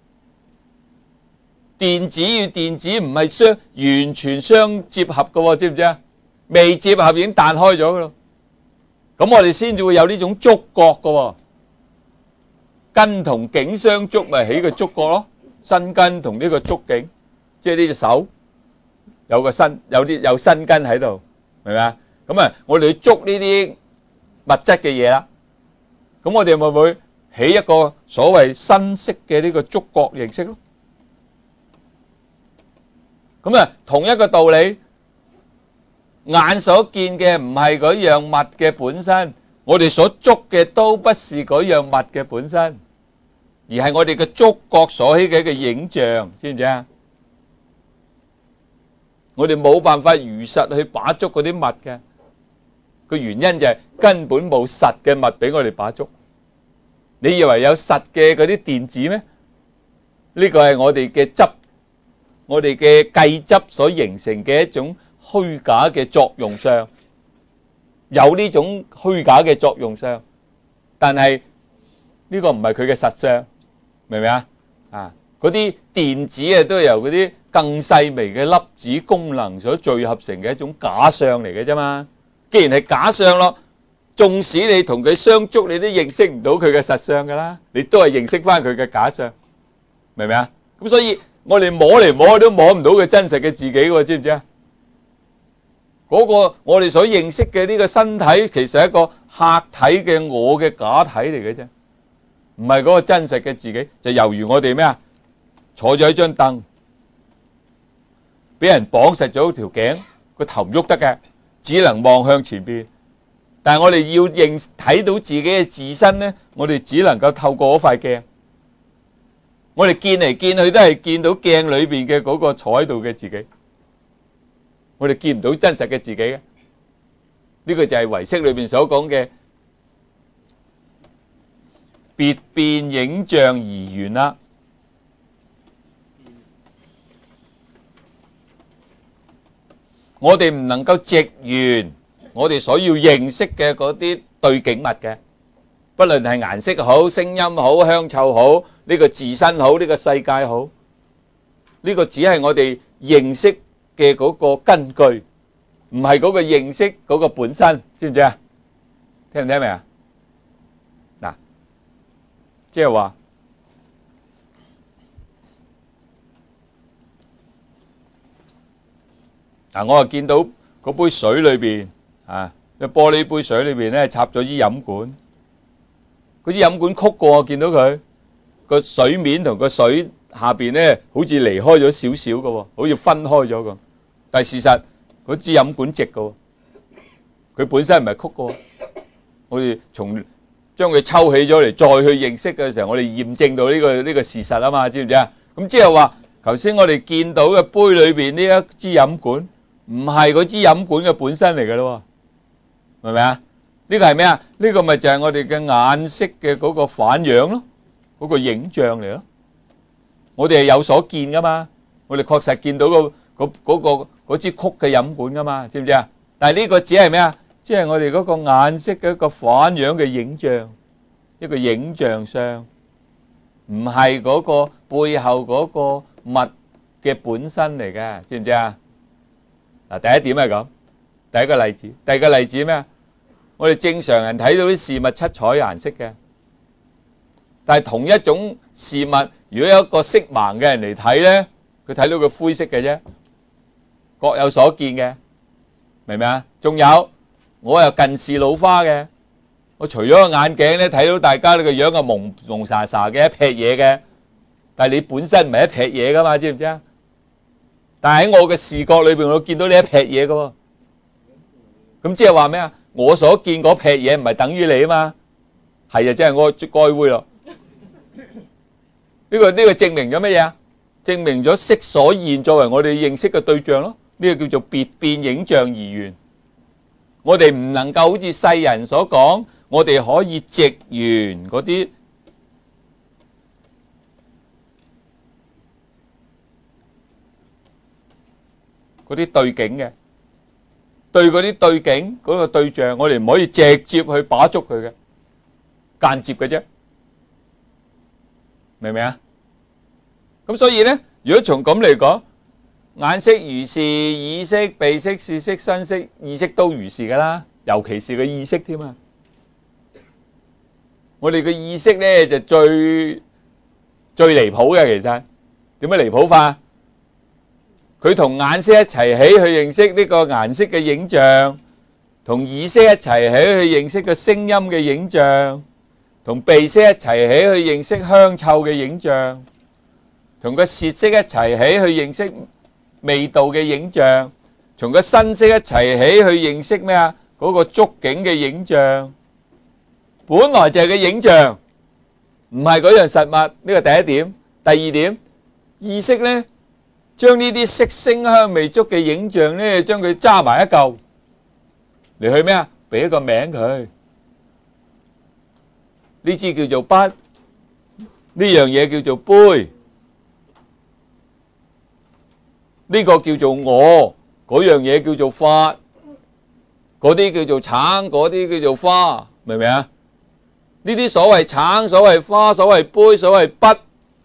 電子與電子唔係完全相接合嘅，知唔知啊？未接合已經彈開咗嘅咯。咁我哋先至會有呢種觸覺嘅，根同境相觸咪起個觸覺咯。身根同呢個觸境，即係呢隻手有個身，有身根喺度， 明咪啊？咁啊，我哋去捉呢啲物質嘅嘢啦，咁我哋咪會起一個所謂新式嘅呢個觸覺形式咯。咁啊，同一個道理，眼所見嘅唔係嗰樣物嘅本身，我哋所捉嘅都不是嗰樣物嘅本身，而係我哋嘅觸覺所起嘅一個影像，知唔知啊？我哋冇辦法如實去把捉嗰啲物嘅，個原因就係根本冇實嘅物俾我哋把捉。你以為有實嘅嗰啲電子咩？呢個係我哋嘅執，我哋嘅計執所形成嘅一種虛假嘅作用相，有呢種虛假嘅作用相，但係呢個唔係佢嘅實相，明唔明啊？啊，嗰啲電子啊都係由嗰啲更細微嘅粒子功能所聚合成嘅一種假相嚟嘅啫嘛。既然係假相咯，縱使你同佢相觸，你都認識唔到佢嘅實相噶啦，你都係認識翻佢嘅假相，明唔明啊？咁所以我哋摸嚟摸去都摸唔到佢真實嘅自己喎，知唔知啊？嗰個我哋所認識嘅呢個身體，其實係一個客體嘅我嘅假體嚟嘅啫，唔係嗰個真實嘅自己。就猶如我哋咩啊？坐咗喺張凳，俾人綁實咗條頸，個頭唔喐得嘅，只能望向前邊。但係我哋要睇到自己嘅自身呢，我哋只能夠透過嗰塊鏡。我哋見嚟見去都係見到鏡裏邊嘅嗰個坐喺度嘅自己，我哋見唔到真實嘅自己嘅。呢個就係唯識裏邊所講嘅別變影像而緣啦。我哋唔能夠直緣我哋所要認識嘅嗰啲對境物嘅，不論係顏色好、聲音好、香臭好，呢個自身好、呢個世界好，呢個只係我哋認識嘅嗰個根據，唔係嗰個認識嗰個本身，知唔知啊？聽唔聽明啊？嗱，即係話嗱，我又見到嗰杯水裏邊啊，個玻璃杯水裏邊咧插咗支飲管，嗰支飲管曲過，我見到佢個水面同個水下邊咧，好似離開咗少少嘅，好似分開咗咁。但係事實嗰支飲管直嘅，佢本身唔係曲嘅。我哋從將佢抽起咗嚟，再去認識嘅時候，我哋驗證到呢個事實啊嘛，知唔知啊？咁即係話，頭先我哋見到嘅杯裏邊呢一支飲管，唔係嗰支飲管嘅本身嚟嘅咯，明唔明啊？呢個係咩啊？呢個咪就係我哋嘅眼識嘅嗰個反樣咯，嗰個影像嚟咯。我哋係有所見噶嘛，我哋確實見到嗰支曲嘅飲管噶嘛，知唔知啊？但係呢個只係咩啊？即係我哋嗰個眼識嘅一個反樣嘅影像，一個影像相，唔係嗰個背後嗰個物嘅本身嚟嘅，知唔知啊？嗱，第一點係咁，第一個例子。第二個例子咩啊？我哋正常人睇到啲事物七彩顏色嘅，但係同一種事物，如果有一個色盲嘅人嚟睇咧，佢睇到佢灰色嘅啫，各有所見嘅，明唔明啊？仲有我又近視老花嘅，我除咗個眼鏡咧，睇到大家呢個樣啊蒙蒙查查嘅一撇嘢嘅，但係你本身唔係一撇嘢噶嘛，知唔知啊？但係喺我嘅視覺裏邊，我見到呢一撇嘢噶喎，咁即係話咩啊？我所見嗰撇嘢唔係等於你啊嘛，係啊，即係我該會咯。呢個證明咗乜嘢啊？證明咗色所現作為我哋認識嘅對象咯。呢個叫做別變影像而緣。我哋唔能夠好似世人所講，我哋可以直緣嗰啲對境嘅，對嗰啲對境嗰個對象，我哋唔可以直接去把捉佢嘅，間接嘅啫，明唔明啊？咁所以咧，如果從咁嚟講，眼識如是，耳識、鼻識、舌識、身識、意識都如是噶啦，尤其是個意識添啊！我哋嘅意識咧就最離譜嘅，其實點樣離譜法？ 佢同眼識一齊起去認識呢個顏色嘅影像，同耳識一齊起去認識個聲音嘅影像，同鼻識一齊起去認識香臭嘅影像，同個舌識一齊起去認識味道嘅影像，從個身識一齊起去認識咩啊？嗰個觸境嘅影像，本來就係個影像，唔係嗰樣實物。呢個第一點。第二點，意識咧，將呢啲色聲香味觸嘅影像咧，將佢揸埋一嚿嚟去咩啊？俾一個名佢。呢支叫做筆，呢樣嘢叫做杯，呢個叫做我，嗰樣嘢叫做法，嗰啲叫做橙，嗰啲叫做花，明唔明啊？呢啲所謂橙、所謂花、所謂杯、所謂筆，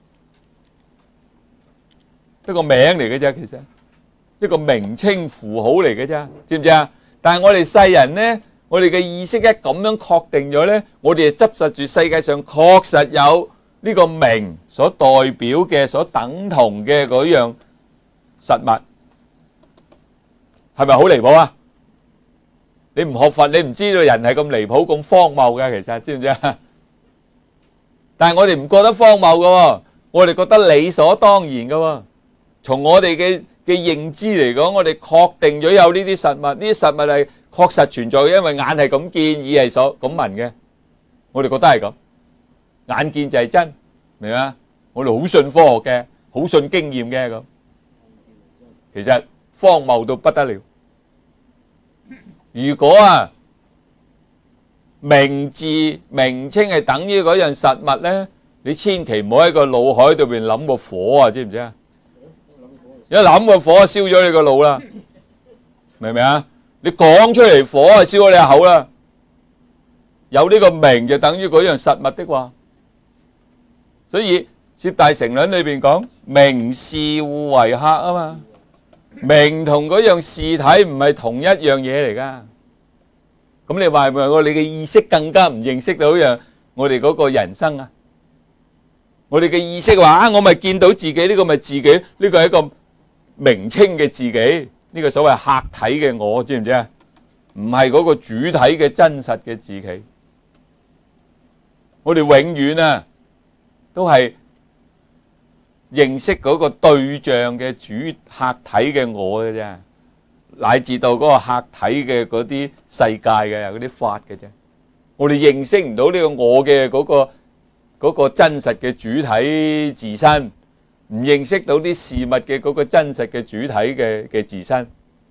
一個名嚟嘅啫，其實一個名稱符號嚟嘅啫，知唔知啊？但係我哋世人呢，我哋嘅意識一咁樣確定咗呢，我哋就執實住世界上確實有呢個名所代表嘅、所等同嘅嗰樣實物，係咪好離譜啊？你唔學佛，你唔知道人係咁離譜、咁荒謬嘅，其實知唔知啊？但係我哋唔覺得荒謬嘅，我哋覺得理所當然嘅。從我哋嘅認知嚟講，我哋確定咗有呢啲實物，呢啲實物係確實存在嘅，因為眼係咁見，耳係所咁聞嘅。我哋覺得係咁，眼見就係真，明嘛？我哋好信科學嘅，好信經驗嘅咁。其實荒謬到不得了。如果啊名字名稱係等於嗰樣實物咧，你千祈唔好喺個腦海度邊諗個火啊，知唔知啊？一諗個火燒咗你個腦啦，明唔明啊？你講出嚟火啊燒咗你口啦。有呢個名就等於嗰樣實物的話，所以攝大乘論裏邊講名事互為客啊嘛。名同嗰樣事體唔係同一樣嘢嚟噶，咁你話係咪我哋嘅意識更加唔認識到樣我哋嗰個人生啊？我哋嘅意識話啊，我咪見到自己，呢個咪自己，呢個係一個名稱嘅自己，呢個所謂客體嘅我，知唔知啊？唔係嗰個主體嘅真實嘅自己。我哋永遠啊都係認識嗰個對象嘅主客體嘅我嘅啫，乃至到嗰個客體嘅嗰啲世界嘅嗰啲法嘅啫。我哋認識唔到呢個我嘅嗰個真實嘅主體自身，唔認識到啲事物嘅嗰個真實嘅主體嘅自身。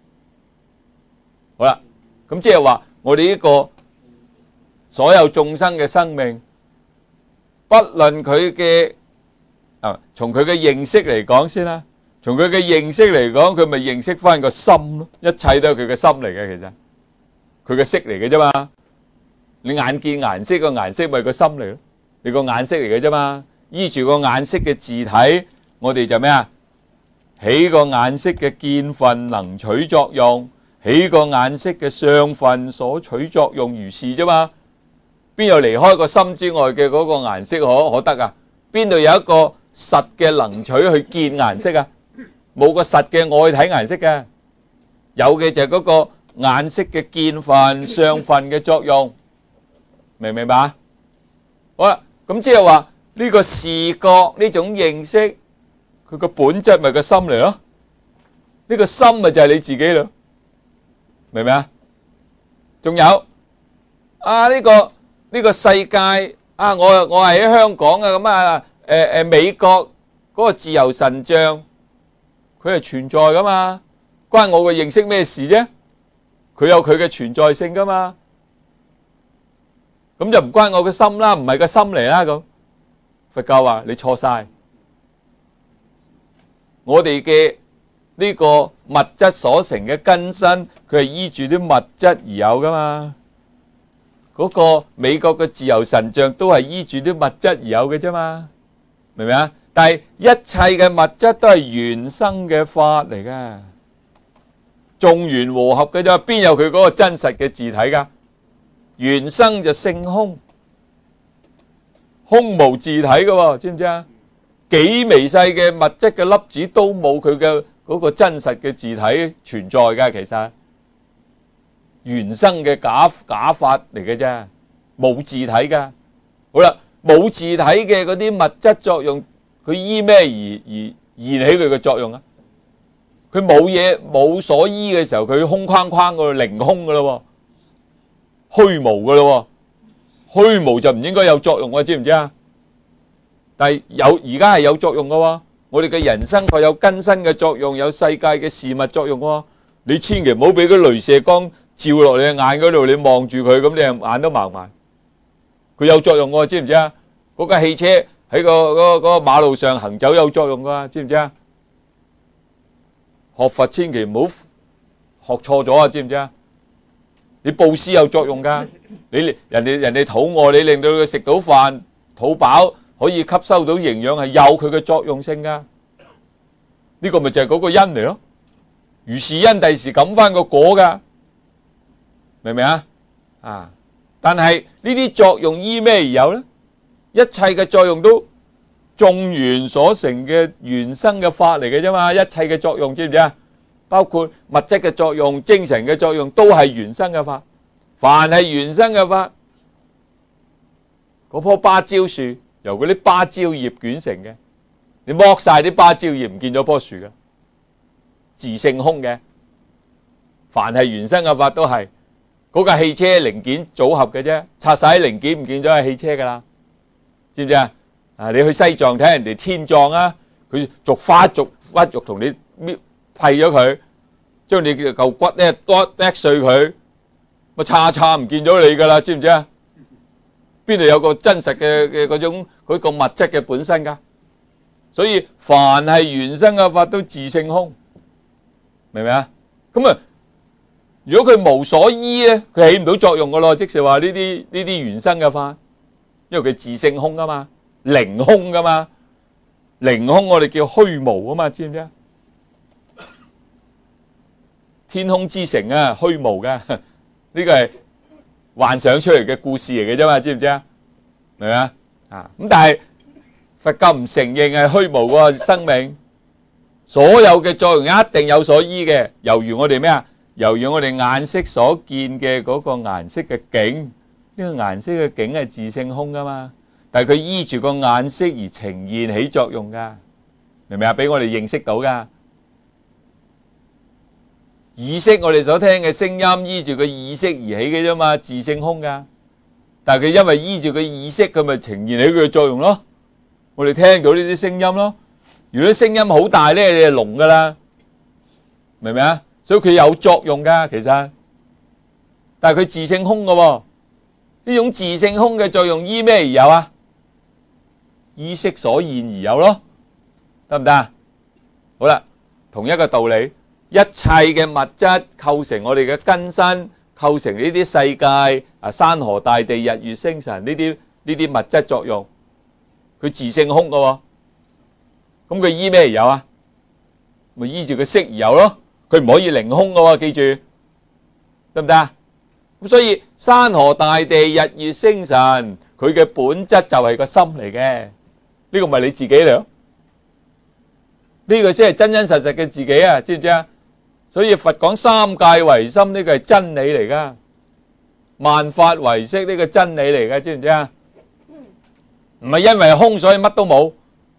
好啦，咁即係話我哋呢個所有眾生嘅生命，不論佢嘅從佢嘅認識嚟講先啦，從佢嘅認識嚟講，佢咪認識翻個心咯，一切都係佢嘅心嚟嘅，其實佢嘅色嚟嘅啫嘛。你眼見顏色，個顏色咪個心嚟咯，你個眼色嚟嘅啫嘛。依住個眼色嘅字體，我哋就咩啊？起個眼色嘅見分能取作用，起個眼色嘅相分所取作用如是啫嘛。邊有離開個心之外嘅嗰個顏色可得啊？邊度有一個實嘅能取去見顏色啊？冇個實嘅我去睇顏色嘅，有嘅就係嗰個眼色嘅見分相分嘅作用，明唔明白？好啦，咁即係話呢個視覺呢種認識，佢個本質咪個心嚟咯？呢個心咪就係你自己咯，明唔明啊？仲有啊呢個世界啊，我係喺香港啊，咁啊美國嗰個自由神像，佢係存在噶嘛，關我嘅認識咩事啫？佢有佢嘅存在性噶嘛，咁就唔關我嘅心啦，唔係個心嚟啦。咁佛教話你錯晒，我哋嘅呢個物質所成嘅根身，佢係依住啲物質而有噶嘛。嗰個美國嘅自由神像都係依住啲物質而有嘅啫嘛，明唔明啊？但係一切嘅物質都係緣生嘅法嚟嘅，眾緣和合嘅啫，邊有佢嗰個真實嘅自體噶？緣生就性空，空無自體嘅，知唔知啊？幾微細嘅物質嘅粒子都冇佢嘅嗰個真實嘅字體存在㗎，其實原生嘅假法嚟嘅啫，冇字體㗎。好啦，冇字體嘅嗰啲物質作用，佢依咩而現起佢嘅作用啊？佢冇嘢冇所依嘅時候，佢空框框㗎，凌空㗎咯，虛無㗎咯，虛無就唔應該有作用喎，知唔知啊？但係而家係有作用㗎喎。我哋嘅人生佢有根身嘅作用，有世界嘅事物作用喎。你千祈唔好俾嗰雷射光照落你嘅眼嗰度，你望住佢，咁你眼都盲埋。佢有作用喎，知唔知啊？嗰架汽車喺個馬路上行走有作用㗎，知唔知啊？學佛千祈唔好學錯咗啊，知唔知啊？你布施有作用㗎，人哋肚餓，你令到佢食到飯，肚飽。可以吸收到營養，係有佢嘅作用性噶。呢個咪就係嗰個因嚟咯。如是因，第時感翻個果噶，明唔明啊？啊！但係呢啲作用依咩而有呢？一切嘅作用都眾緣所成嘅原生嘅法嚟嘅啫嘛。一切嘅作用知唔知啊？包括物質嘅作用、精神嘅作用，都係原生嘅法。凡係原生嘅法，嗰棵芭蕉樹。由嗰啲芭蕉葉捲成嘅，你剝晒啲芭蕉葉唔見咗棵樹嘅，自性空嘅。凡係原生嘅法都係嗰架汽車零件組合嘅啫，拆晒啲零件唔見咗係汽車噶啦，知唔知啊？你去西藏睇人哋天葬啊，佢逐花逐骨肉同你搣劈咗佢，將你嘅嚿骨咧剁碎佢，咪叉唔見咗你噶啦，知唔知啊？邊度有個真實嘅嗰種嗰個物質嘅本身噶？所以凡係原生嘅法都自性空，明唔明啊？咁啊，如果佢無所依咧，佢起唔到作用噶咯。即是話呢啲原生嘅法，因為佢自性空啊嘛，凌空噶嘛，凌空我哋叫虛無啊嘛，知唔知啊？天空之城啊，虛無噶，呢個係幻想出嚟嘅故事嚟嘅啫嘛，知唔知啊？明唔明啊？咁但係佛教唔承認係虛無個生命，所有嘅作用一定有所依嘅。猶如我哋咩啊？猶如我哋眼色所見嘅嗰個顏色嘅景，呢個顏色嘅景係自性空噶嘛，但係佢依住個顏色而呈現起作用噶，明唔明啊？俾我哋認識到噶。意識我哋所聽嘅聲音依住個意識而起嘅啫嘛，自性空噶。但係佢因為依住個意識，佢咪呈現起佢嘅作用咯。我哋聽到呢啲聲音咯。如果聲音好大咧，你係聾噶啦，明唔明啊？所以佢有作用噶，其實。但係佢自性空噶喎。呢種自性空嘅作用依咩而有啊？意識所現而有咯，得唔得啊？好啦，同一個道理。一切嘅物質構成我哋嘅根身，構成呢啲世界山河大地、日月星辰呢啲物質作用，佢自性空嘅喎。咁佢依咩而有啊？咪依住個色而有咯。佢唔可以凌空嘅喎，記住，得唔得啊？咁所以山河大地、日月星辰，佢嘅本質就係個心嚟嘅。呢個唔係你自己嚟咯，呢個先係真真實實嘅自己啊！知唔知啊？所以佛講三界唯心，呢個係真理嚟噶，萬法唯識呢個真理嚟噶，知唔知啊？唔係因為空所以乜都冇。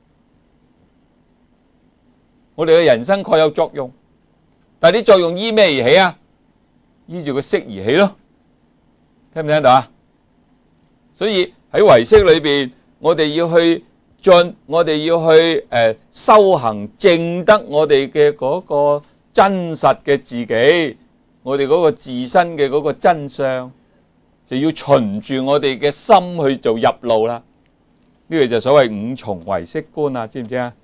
我哋嘅人生確有作用，但係啲作用依咩而起啊？依住個識而起咯，聽唔聽到啊？所以喺唯識裏邊，我哋要去修行，證得我哋嘅嗰個真實嘅自己，我哋嗰個自身嘅嗰個真相，就要循住我哋嘅心去做入路啦。呢個就所謂五重唯識觀啊，知唔知啊？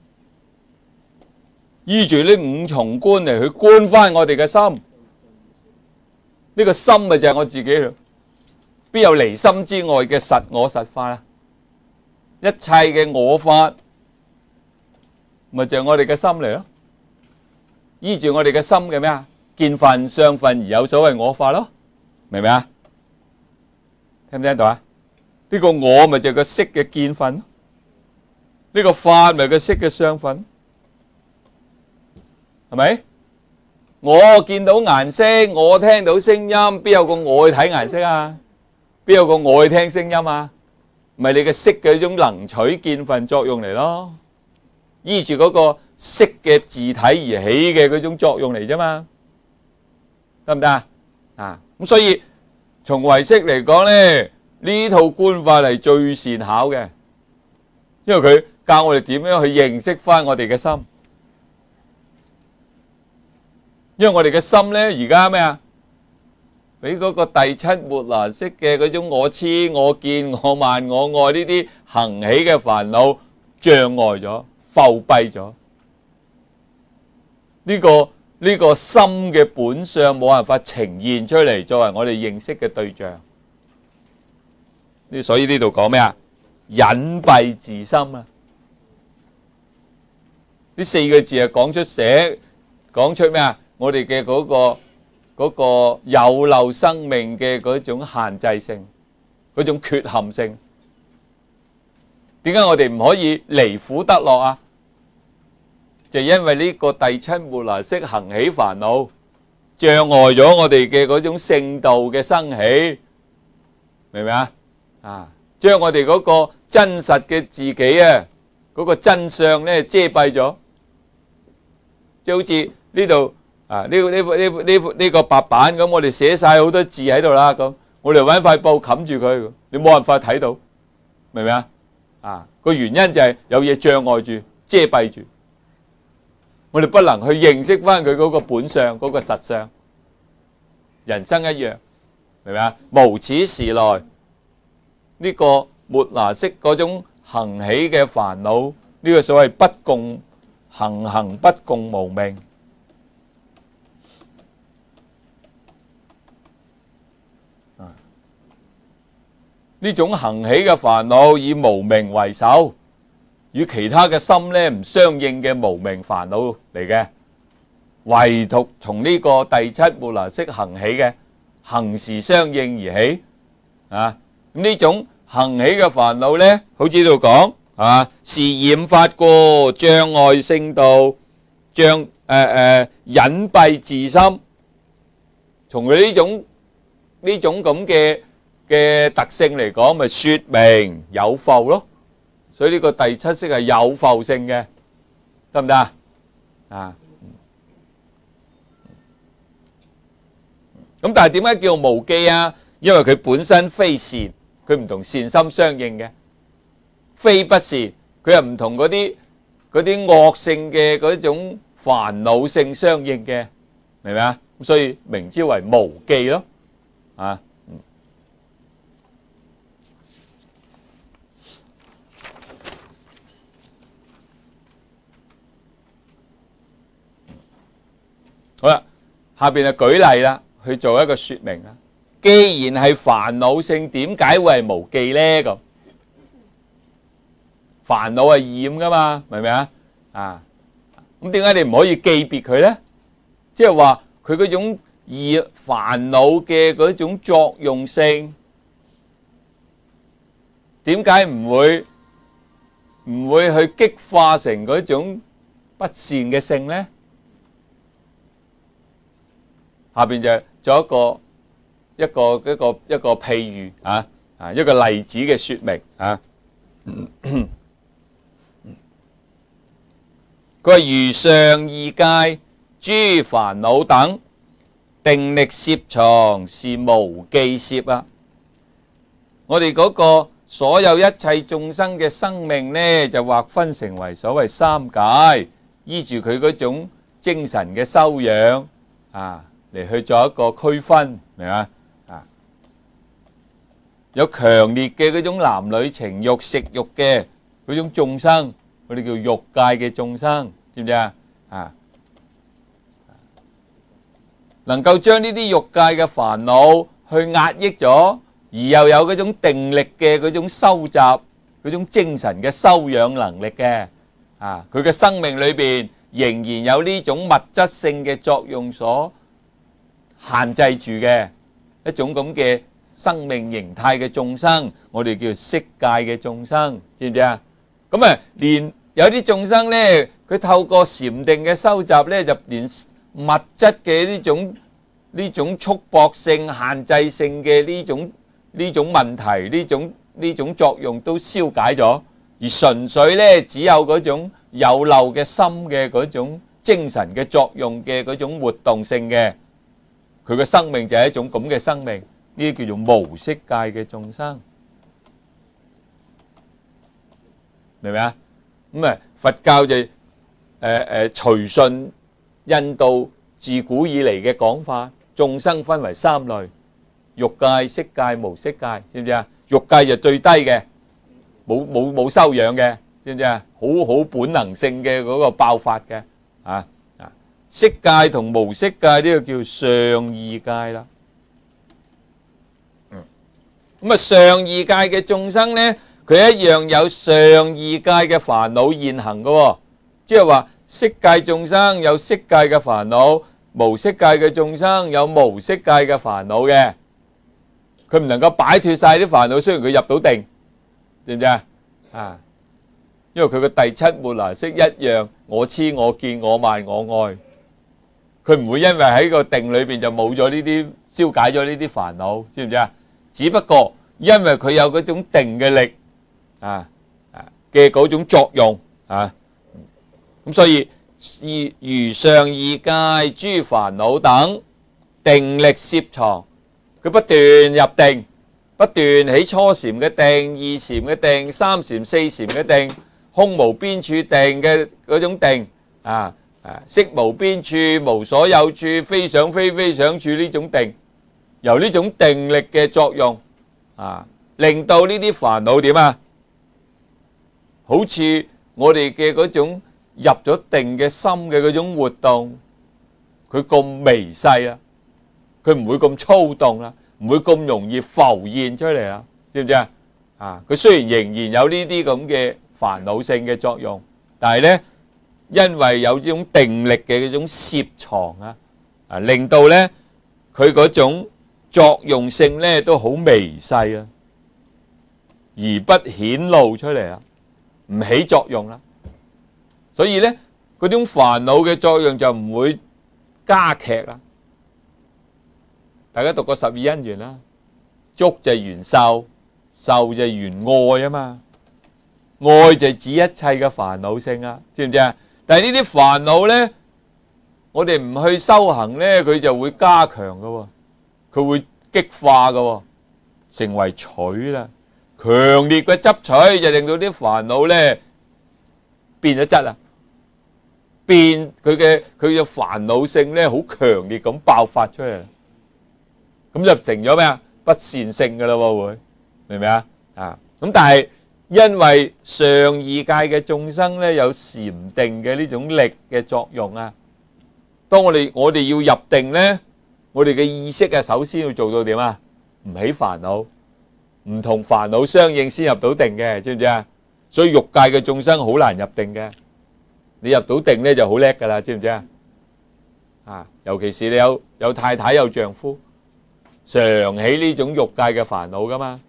依住呢五重觀嚟去觀翻我哋嘅心，呢個心咪就係我自己咯。邊有離心之外嘅實我實法啊？一切嘅我法，咪就係我哋嘅心嚟咯。依住我哋嘅心嘅咩啊？見分相分而有所謂我法咯，明唔明啊？聽唔聽到啊？呢個我咪就係個識嘅見分咯，呢個法咪個識嘅相分。 係咪？我見到顏色，我聽到聲音，邊有個我去睇顏色啊？邊有個我去聽聲音啊？咪你嘅色嘅一種能取見分作用嚟咯，依住嗰個色嘅字體而起嘅嗰種作用嚟啫嘛，得唔得啊？咁所以從唯識嚟講咧，呢套觀法係最善巧嘅，因為佢教我哋點樣去認識翻我哋嘅心。因為我哋嘅心咧，而家咩啊？俾嗰個第七末那識嘅嗰種我痴、我見、我慢、我愛呢啲行起嘅煩惱障礙咗、覆蔽咗。呢個心嘅本相冇辦法呈現出嚟，作為我哋認識嘅對象。所以呢度講咩啊？隱蔽自心啊！呢四個字係講出咩啊？我哋嘅嗰個有漏生命嘅嗰種限制性，嗰種缺陷性。點解我哋唔可以離苦得樂啊？就因為呢個第七末那識行起煩惱，障礙咗我哋嘅嗰種聖道嘅生起，明唔明啊？將我哋嗰個真實嘅自己啊，嗰個真相咧遮蔽咗，即係好似呢度。呢個白板咁，我哋寫晒好多字喺度啦，咁我哋揾塊布冚住佢，你冇辦法睇到，明唔明啊？個原因就係有嘢障礙住、遮蔽住，我哋不能去認識翻佢嗰個本相、嗰個實相。人生一樣，明唔明啊？無始時來呢個末那識嗰種行起嘅煩惱，呢個所謂不共行不共無明。呢種行起嘅煩惱以無明為首，與其他嘅心咧唔相應嘅無明煩惱嚟嘅，唯獨從呢個第七末那識行起嘅行時相應而起。呢種行起嘅煩惱咧，好似呢度講是染法過，障礙聖道，隱蔽自心。從佢呢種咁嘅特性嚟講，咪說明有覆咯。所以呢個第七識係有覆性嘅，得唔得啊？咁但係點解叫無記啊？因為佢本身非善，佢唔同善心相應嘅；非不善，佢又唔同嗰啲惡性嘅嗰種煩惱性相應嘅，明唔明啊？所以名之為無記咯，好啦，下邊就舉例啦，去做一個說明啦。既然係煩惱性，點解會係無記呢？咁煩惱係染噶嘛，明唔明啊？咁點解你唔可以記別佢呢？即係話佢嗰種煩惱嘅嗰種作用性，點解唔會去激化成嗰種不善嘅性呢？下邊就做一個譬喻一個例子嘅說明佢話如上二界諸煩惱等，定力攝藏是無記攝啊！我哋嗰個所有一切眾生嘅生命呢，就劃分成為所謂三界，依住佢嗰種精神嘅修養嚟去做一個區分，明嘛？有強烈嘅嗰種男女情慾、食慾嘅嗰種眾生，我哋叫欲界嘅眾生，知唔知啊？能夠將呢啲欲界嘅煩惱去壓抑咗，而又有嗰種定力嘅嗰種收集、嗰種精神嘅修養能力嘅，佢嘅生命裏邊仍然有呢種物質性嘅作用所限制住嘅一種咁嘅生命形態嘅眾生，我哋叫色界嘅眾生，知唔知啊？咁連有啲眾生呢， 佢透過禪定嘅收集咧，就連物質嘅呢種束縛性、限制性嘅呢種問題、呢種作用都消解咗，而純粹咧只有嗰種有漏嘅心嘅嗰種精神嘅作用嘅嗰種活動性嘅，佢嘅生命就係一種咁嘅生命，呢啲叫做無色界嘅眾生，明唔明啊？咁啊，佛教就隨順印度自古以嚟嘅講法，眾生分為三類：欲界、色界、無色界，知唔知啊？欲界就最低嘅，冇修養嘅，知唔知啊？好本能性嘅嗰個爆發嘅，色界同無色界呢個叫上二界啦。咁啊，上二界嘅眾生呢，佢一樣有上二界嘅煩惱現行嘅，即係話色界眾生有色界嘅煩惱，無色界嘅眾生有無色界嘅煩惱嘅。佢唔能夠擺脫晒啲煩惱，雖然佢入到定，知唔知啊？因為佢個第七末那識一樣，我痴我見我慢我愛，佢唔會因為喺個定裏邊就冇咗呢啲，消解咗呢啲煩惱，知唔知啊？只不過因為佢有嗰種定嘅力嘅嗰種作用咁所以如上二界諸煩惱等定力攝藏，佢不斷入定，不斷起初禪嘅定、二禪嘅定、三禪、四禪嘅定，空無邊處定嘅嗰種定色無邊處、無所有處、非想非非想處呢種定，由呢種定力嘅作用令到呢啲煩惱點啊？好似我哋嘅嗰種入咗定嘅心嘅嗰種活動，佢咁微細啦，佢唔會咁粗動啦，唔會咁容易浮現出嚟啦，知唔知啊？佢雖然仍然有呢啲咁嘅煩惱性嘅作用，但係呢，因為有呢種定力嘅嗰種攝藏令到呢佢嗰種作用性呢都好微細啊，而不顯露出嚟啊，唔起作用啦。所以呢，嗰種煩惱嘅作用就唔會加劇啦。大家讀過十二因緣啦，觸就係緣受，受就係緣愛啊嘛，愛就係指一切嘅煩惱性啊，知唔知啊？但係呢啲煩惱呢，我哋唔去修行呢，佢就會加強噶，佢會激化噶，成為取啦。強烈嘅執取就令到啲煩惱呢變咗質啦，變佢嘅煩惱性呢好強烈咁爆發出嚟，咁就成咗咩啊？不善性噶啦，會明唔明啊？咁但係因為上二界嘅眾生呢有禪定嘅呢種力嘅作用啊，當我哋要入定呢，我哋嘅意識首先要做到點啊？唔起煩惱，唔同煩惱相應先入到定嘅，知唔知啊？所以欲界嘅眾生好難入定嘅，你入到定呢就好叻噶啦，知唔知啊？尤其是你有太太有丈夫，常起呢種欲界嘅煩惱噶嘛，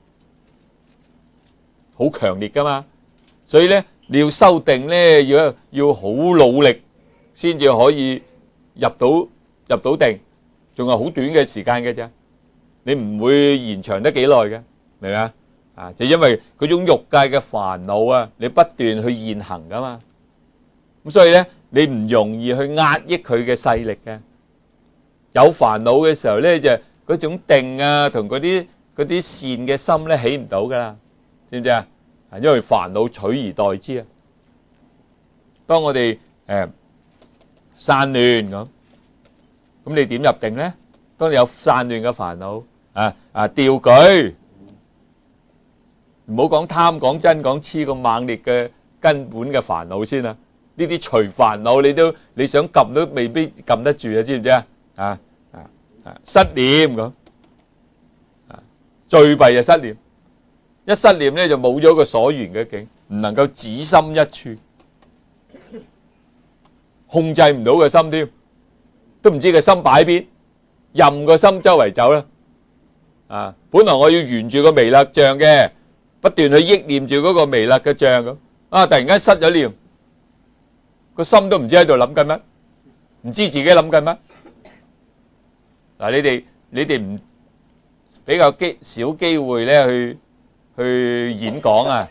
好強烈噶嘛，所以呢你要修定呢，要好努力先至可以入到定，仲係好短嘅時間嘅啫，你唔會延長得幾耐嘅，明唔明啊？就因為嗰種欲界嘅煩惱啊，你不斷去現行噶嘛，咁所以呢，你唔容易去壓抑佢嘅勢力嘅。有煩惱嘅時候呢，就嗰種定啊，同嗰啲善嘅心呢起唔到噶啦，知唔知啊？因為煩惱取而代之啊。當我哋散亂咁你點入定呢？當你有散亂嘅煩惱掉舉。唔好講貪講真講痴咁猛烈嘅根本嘅煩惱先啊！呢啲隨煩惱你想撳都未必撳得住啊！知唔知啊？失念咁最弊就失念，一失念咧就冇咗個所緣嘅境，唔能夠止心一處，控制唔到個心添，都唔知個心擺邊，任個心周圍走啦。本來我要沿住個彌勒像嘅。不斷去憶念住嗰個彌勒嘅像咁，突然間失咗念， 個心都唔知喺度諗緊乜，唔知自己諗緊乜。嗱，你哋唔比較少機會咧去演講啊！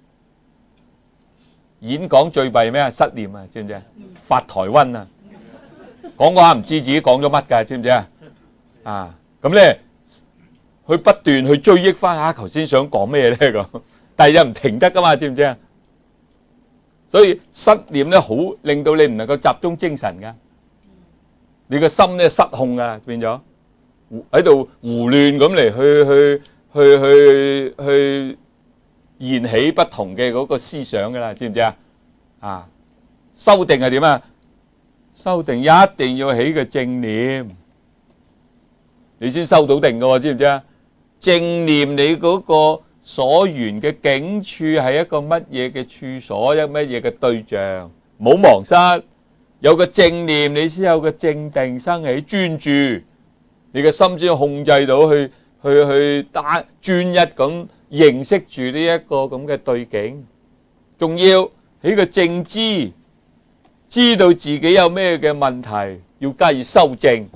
演講最弊咩啊？失念啊，知唔知啊？發台瘟啊！講下唔知自己講咗乜㗎，知唔知啊？啊，咁咧，佢不斷去追憶翻下頭先想講咩咧咁，但係又唔停得噶嘛，知唔知啊？所以失念咧，好令到你唔能夠集中精神噶，你個心咧失控噶，變咗喺度胡亂咁嚟去燃起不同嘅嗰個思想噶啦，知唔知啊？啊，修定係點啊？修定一定要起個正念，你先收到定㗎，知唔知啊？正念你嗰個所緣嘅境處係一個乜嘢嘅處所，一乜嘢嘅對象，唔好忘失。有個正念，你先有個正定生起，專注，你嘅心先控制到去單專一咁認識住呢一個咁嘅對境，仲要起個正知，知道自己有咩嘅問題，要加以修正。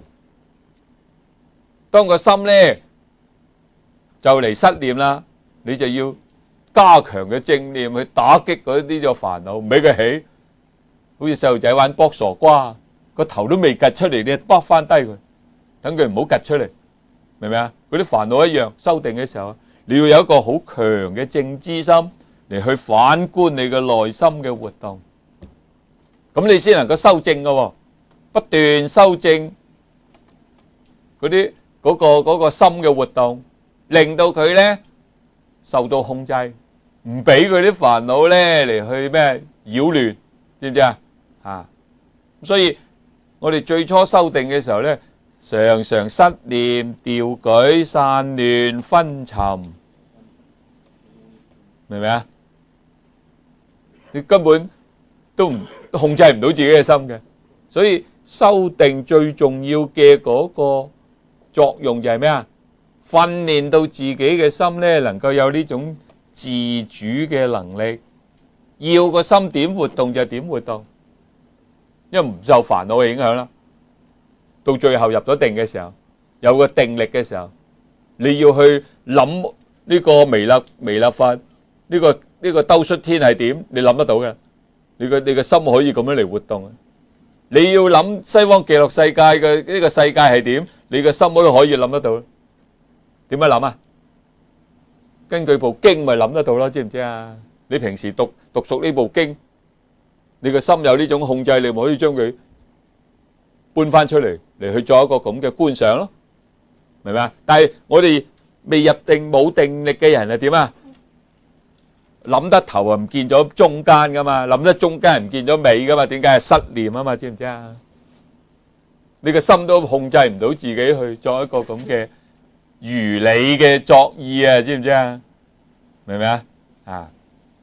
當個心咧就嚟失念啦，你就要加強嘅正念去打擊嗰啲嘅煩惱，唔俾佢起。好似細路仔玩卜傻瓜，個頭都未趌出嚟，你卜翻低佢，等佢唔好趌出嚟，明唔明啊？嗰啲煩惱一樣，修定嘅時候，你要有一個好強嘅正知心嚟去反觀你嘅內心嘅活動，咁你先能夠修正㗎，不斷修正嗰啲嗰個心嘅活動，令到佢咧受到控制，唔俾佢啲煩惱咧嚟去咩擾亂，知唔知啊？啊，所以我哋最初修定嘅時候咧，常常失念、掉舉、散亂、昏沉，明唔明啊？你根本都控制唔到自己嘅心嘅，所以修定最重要嘅嗰個作用就係咩啊？訓練到自己嘅心咧，能夠有呢種自主嘅能力，要個心點活動就點活動，因為唔受煩惱嘅影響啦。到最後入咗定嘅時候，有個定力嘅時候，你要去諗呢個彌勒法，呢個兜率天係點，你諗得到嘅。你個心可以咁樣嚟活動。你要諗西方極樂世界嘅呢個世界係點，你個心都可以諗得到。點樣諗啊？根據部經咪諗得到咯，知唔知啊？你平時讀熟呢部經，你個心有呢種控制，你咪可以將佢搬翻出嚟去做一個咁嘅觀想咯，明唔明啊？但係我哋未入定冇定力嘅人係點啊？諗得頭啊唔見咗中間噶嘛，諗得中間唔見咗尾噶嘛，點解係失念啊嘛？知唔知啊？你個心都控制唔到自己去做一個咁嘅如理嘅作意啊，知唔知啊？明唔明啊？啊，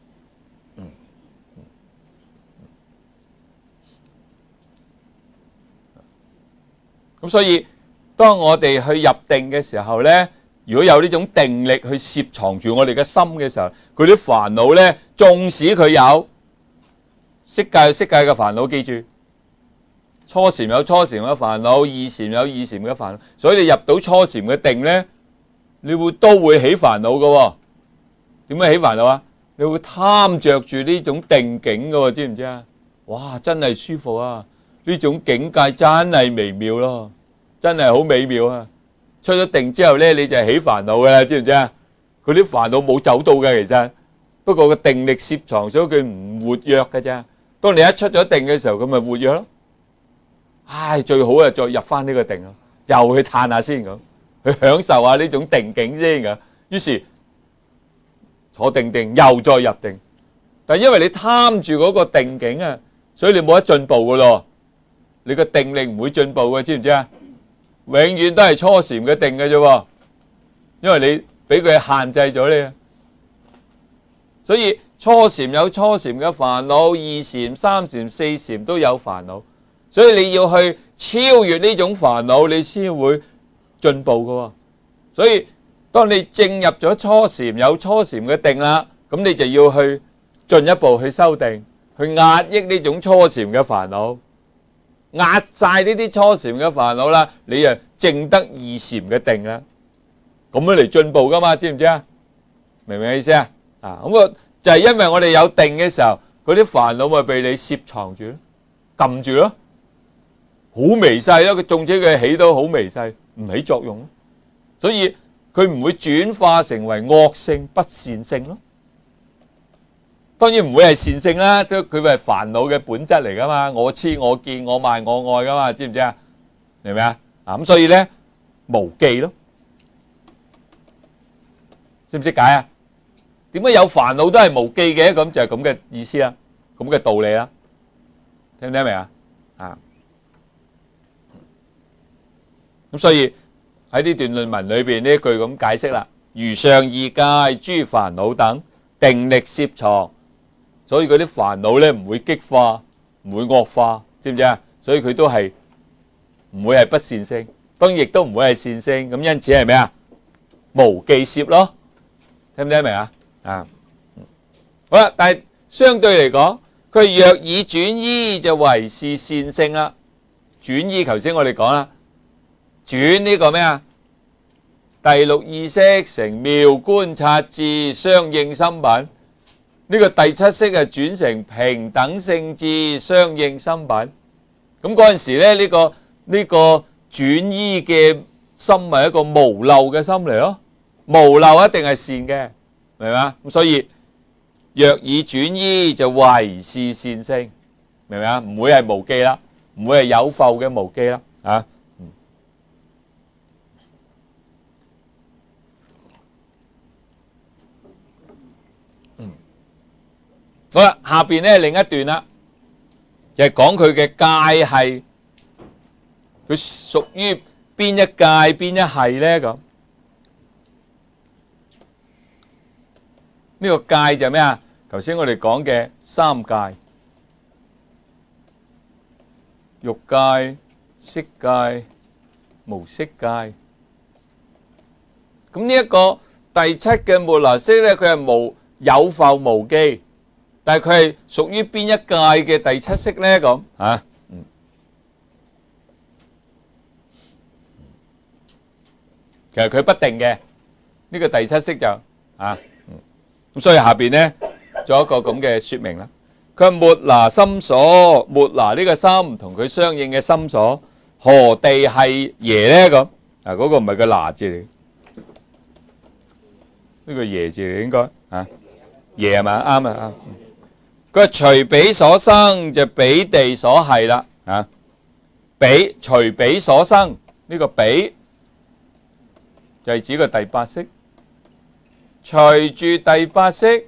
咁所以當我哋去入定嘅時候咧，如果有呢種定力去攝藏住我哋嘅心嘅時候，佢啲煩惱咧，縱使佢有色界有色界嘅煩惱，記住初禪有初禪嘅煩惱，二禪有二禪嘅煩惱，所以你入到初禪嘅定咧，你都會起煩惱嘅。點解起煩惱啊？你會貪着住呢種定境嘅，知唔知啊？哇，真係舒服啊！呢種境界真係微妙咯，真係好美妙啊！出咗定之後咧，你就係起煩惱嘅啦，知唔知啊？佢啲煩惱冇走到嘅，其實不過個定力攝藏咗佢唔活躍嘅啫。當你一出咗定嘅時候，佢咪活躍咯。唉，最好啊，再入翻呢個定咯，又去嘆下先咁，去享受下呢種定境先㗎。於是坐定又再入定，但係因為你貪住嗰個定境啊，所以你冇得進步噶咯。你個定力唔會進步嘅，知唔知啊？永遠都係初禪嘅定嘅啫，因為你俾佢限制咗你啊。所以初禪有初禪嘅煩惱，二禪、三禪、四禪都有煩惱，所以你要去超越呢種煩惱，你先會進步嘅。所以當你正入咗初禪，有初禪嘅定啦，咁你就要去進一步去修定， 去壓抑呢種初禪嘅煩惱，壓晒呢啲初禪嘅煩惱啦，你就證得二禪嘅定啦。咁樣嚟進步噶嘛，知唔知啊？明唔明意思啊？咁就係因為我哋有定嘅時候，嗰啲煩惱咪被你攝藏住咯，撳住咯，好微細咯。佢縱使佢起到好微細，唔起作用咯，所以佢唔會轉化成為惡性不善性咯。當然唔會係善性啦，都佢咪係煩惱嘅本質嚟噶嘛，我痴我見我慢我愛噶嘛，知唔知啊？明唔明啊？咁所以咧無記咯，識唔識解啊？點解有煩惱都係無記嘅？咁就係咁嘅意思啦，咁嘅道理啦，聽唔聽明啊？咁所以喺呢段論文裏邊呢一句咁解釋啦，如上二界諸煩惱等定力攝藏，所以嗰啲煩惱咧唔會激化，唔會惡化，知唔知啊？所以佢都係唔會係不善性，當然亦都唔會係善性。咁因此係咩啊？無記攝咯，聽唔聽明啊？好啦，但係相對嚟講，佢若以轉依就為是善性啦。轉依頭先我哋講啦，轉呢個咩啊？第六意識成妙觀察智相應心品，呢個第七識啊轉成平等性智相應心品。咁嗰陣時咧，呢個轉依嘅心係一個無漏嘅心嚟咯，無漏一定係善嘅。明嘛？咁所以若以轉依就為是善性，明唔明啊？唔會係無記啦，唔會係有覆嘅無記啦。好啦，下邊咧另一段啦，就係講佢嘅界係，佢屬於邊一界邊一係咧咁。呢個界就係咩啊？頭先我哋講嘅三界：欲界、色界、無色界。咁呢一個第七嘅末那識咧，佢係有覆無記，但係佢係屬於邊一界嘅第七識咧？咁其實佢不定嘅，呢個第七識就咁所以下邊咧做一個咁嘅說明啦。佢話末那心所，末那呢個心同佢相應嘅心所，何地係耶咧？咁嗰個唔係個那字嚟，呢個耶字嚟應該耶係嘛？啱啊！佢話隨彼所生就彼地所係啦。彼隨彼所生，呢個彼就係指個第八識。隨住第八識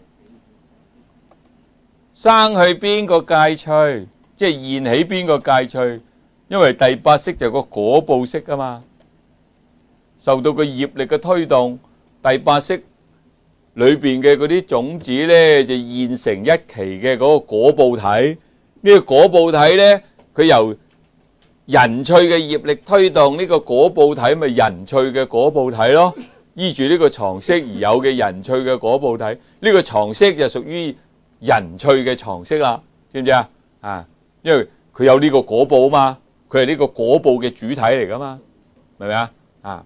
生去邊個界趣，即係現起邊個界趣，因為第八識就個果報識啊嘛，受到個業力嘅推動，第八識裏邊嘅嗰啲種子咧就現成一期嘅嗰個果報體。呢個果報體咧，佢由人趣嘅業力推動，呢個果報體咪人趣嘅果報體咯。依住呢個藏識而有嘅人趣嘅果報體，呢個藏識就屬於人趣嘅藏識啦，知唔知啊？因為佢有呢個果報啊嘛，佢係呢個果報嘅主體嚟噶嘛，明唔明啊？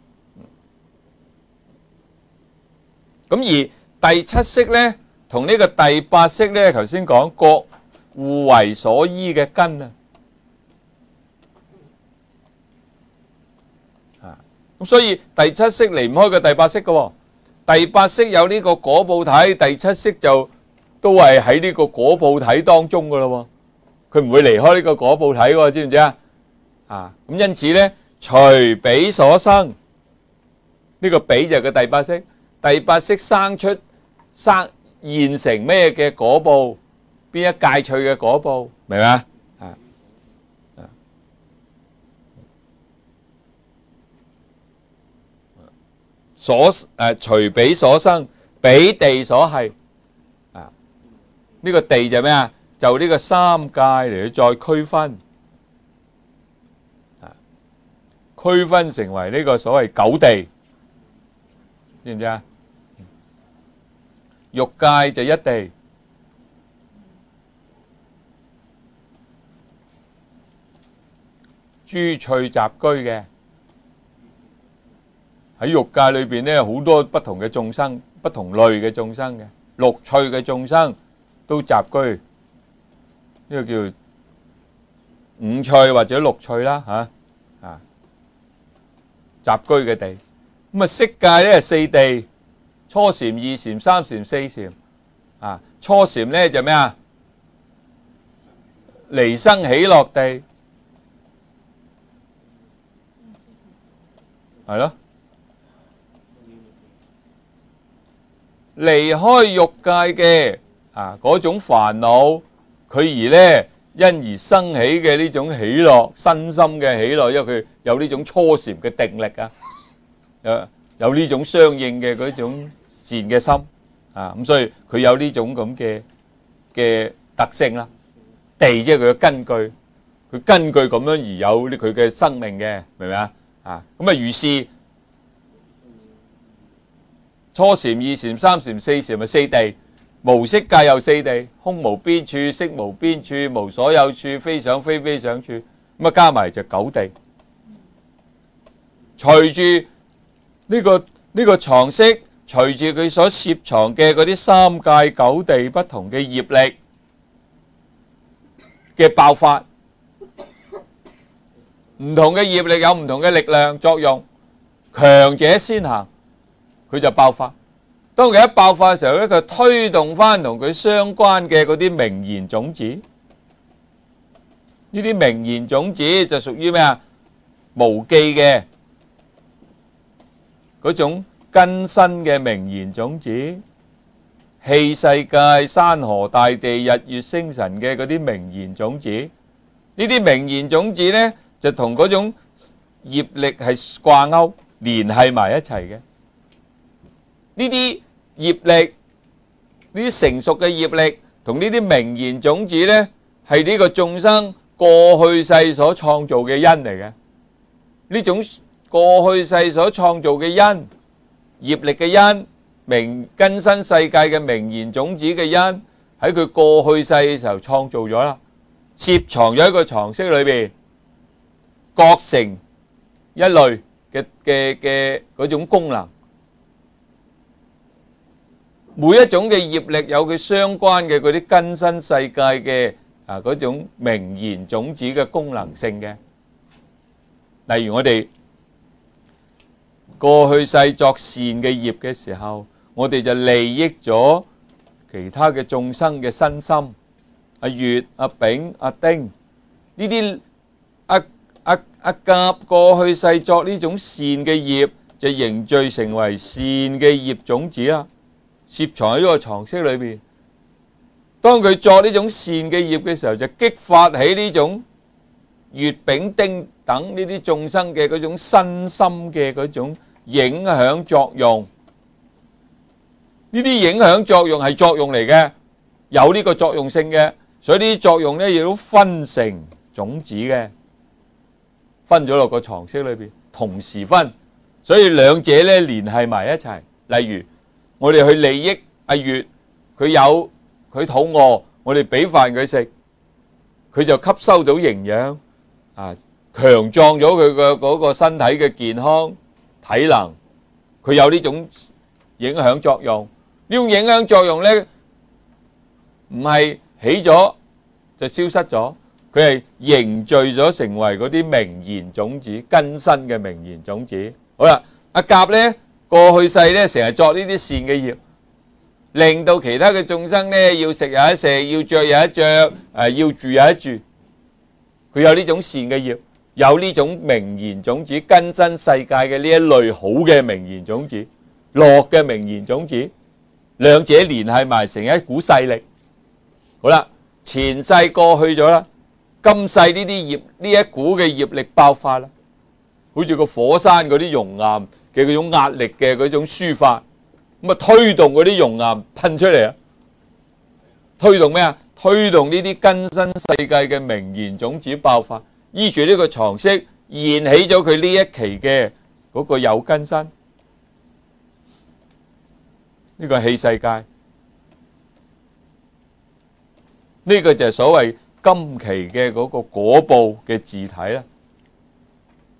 咁而第七識咧，同呢個第八識咧，頭先講各互為所依嘅根啊。咁所以第七識離唔開個第八識嘅，第八識有呢個果報體，第七識就都係喺呢個果報體當中嘅咯，佢唔會離開呢個果報體嘅，知唔知啊？咁因此咧，隨彼所生，呢個彼就係個第八識，第八識生現成咩嘅果報，邊一界趣嘅果報，明嘛？隨彼所生，彼地所係。呢個地就咩啊？就呢個三界嚟去再區分，區分成為呢個所謂九地，知唔知啊？欲界就一地， 諸趣雜居嘅。喺欲界裏邊咧，好多不同嘅眾生，不同類嘅眾生嘅，六趣嘅眾生都雜居，呢個叫五趣或者六趣啦，雜居嘅地。咁啊，色界咧係四地，初禪、二禪、三禪、四禪。初禪咧就咩啊？離生喜樂地，係咯。離開欲界嘅嗰種煩惱，佢而咧因而生起嘅呢種喜樂，身心嘅喜樂，因為佢有呢種初禪嘅定力啊，有呢種相應嘅嗰種善嘅心咁所以佢有呢種咁嘅特性啦。地即係佢嘅根據，佢根據咁樣而有佢嘅生命嘅，明唔明啊？咁啊，如是。初禪、二禪、三禪、四禪咪四地，無色界又四地，空無邊處、色無邊處、無所有處、非想非非想處，咁加埋就九地。隨住呢個藏識，隨住佢所攝藏嘅嗰啲三界九地不同嘅業力嘅爆發，唔同嘅業力有唔同嘅力量作用，強者先行。佢就爆發，當佢一爆發嘅時候咧，佢推動翻同佢相關嘅嗰啲名言種子，呢啲名言種子就屬於咩啊？無記嘅嗰種根身嘅名言種子，器世界、山河大地、日月星辰嘅嗰啲名言種子，呢啲名言種子咧就同嗰種業力係掛鈎連繫埋一齊嘅。呢啲業力，呢啲成熟嘅業力，同呢啲名言種子呢，係呢個眾生過去世所創造嘅因嚟嘅。呢種過去世所創造嘅因，業力嘅因，根身世界嘅名言種子嘅因，喺佢過去世嘅時候創造咗啦，攝藏咗喺個藏識裏邊，各成一類嘅嗰種功能。每一種嘅業力有佢相關嘅嗰啲根身世界嘅嗰種名言種子嘅功能性嘅。例如我哋過去世作善嘅業嘅時候，我哋就利益咗其他嘅眾生嘅身心。阿月、阿丙、阿丁呢啲阿甲過去世作呢種善嘅業，就凝聚成為善嘅業種子啦。攝藏喺呢個藏識裏邊，當佢作呢種善嘅業嘅時候，就激發起呢種月丙丁等呢啲眾生嘅嗰種身心嘅嗰種影響作用。呢啲影響作用係作用嚟嘅，有呢個作用性嘅，所以呢啲作用呢亦都分成種子嘅，分咗落個藏識裏邊，同時分，所以兩者呢聯繫埋一齊。例如我哋去利益阿月，佢肚餓，我哋俾飯佢食，佢就吸收到營養，強壯咗佢嘅嗰個身體嘅健康體能，佢有呢種影響作用。呢種影響作用呢，唔係起咗就消失咗，佢係凝聚咗成為嗰啲名言種子，根身嘅名言種子。好啦，阿甲呢，過去世呢，成日作呢啲善嘅業，令到其他嘅眾生呢，要食有得食，要着有得着，要住有得住。佢有呢種善嘅業，有呢種名言種子，根身世界嘅呢一類好嘅名言種子，樂嘅名言種子，兩者聯繫埋成一股勢力。好啦，前世過去咗啦，今世呢啲業，呢一股嘅業力爆發啦，好似個火山嗰啲熔岩嘅嗰種壓力嘅嗰種抒發，咁啊推動嗰啲熔岩噴出嚟啊！推動咩啊？推動呢啲根身世界嘅名言種子爆發，依住呢個藏識燃起咗佢呢一期嘅嗰個有根身，呢個係器世界，呢個就係所謂今期嘅嗰個果報嘅自體啦。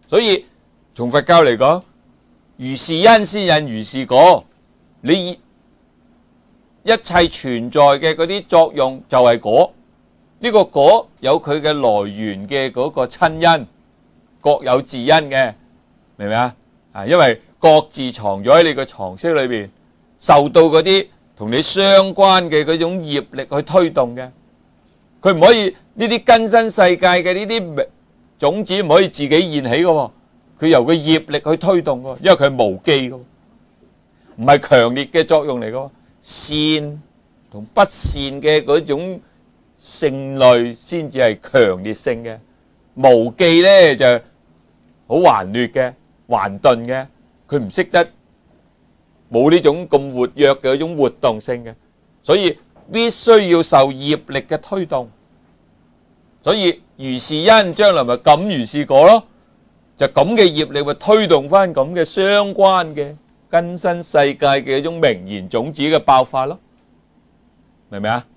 所以從佛教嚟講，如是因先引如是果，你一切存在嘅嗰啲作用就係果，呢個果有佢嘅來源嘅嗰個親因，各有自因嘅，明唔明啊？因為各自藏咗喺你個藏識裏邊，受到嗰啲同你相關嘅嗰種業力去推動嘅，佢唔可以呢啲根身世界嘅呢啲種子唔可以自己現起嘅，佢由個業力去推動嘅，因為佢係無記嘅，唔係強烈嘅作用嚟嘅。善同不善嘅嗰種性類先至係強烈性嘅，無記咧就好頑劣嘅、頑鈍嘅，佢唔識得冇呢種咁活躍嘅嗰種活動性嘅，所以必須要受業力嘅推動。所以如是因將來咪感如是果咯，就咁嘅業力咪推動翻咁嘅相關嘅根身世界嘅一種名言種子嘅爆發咯，明唔明啊？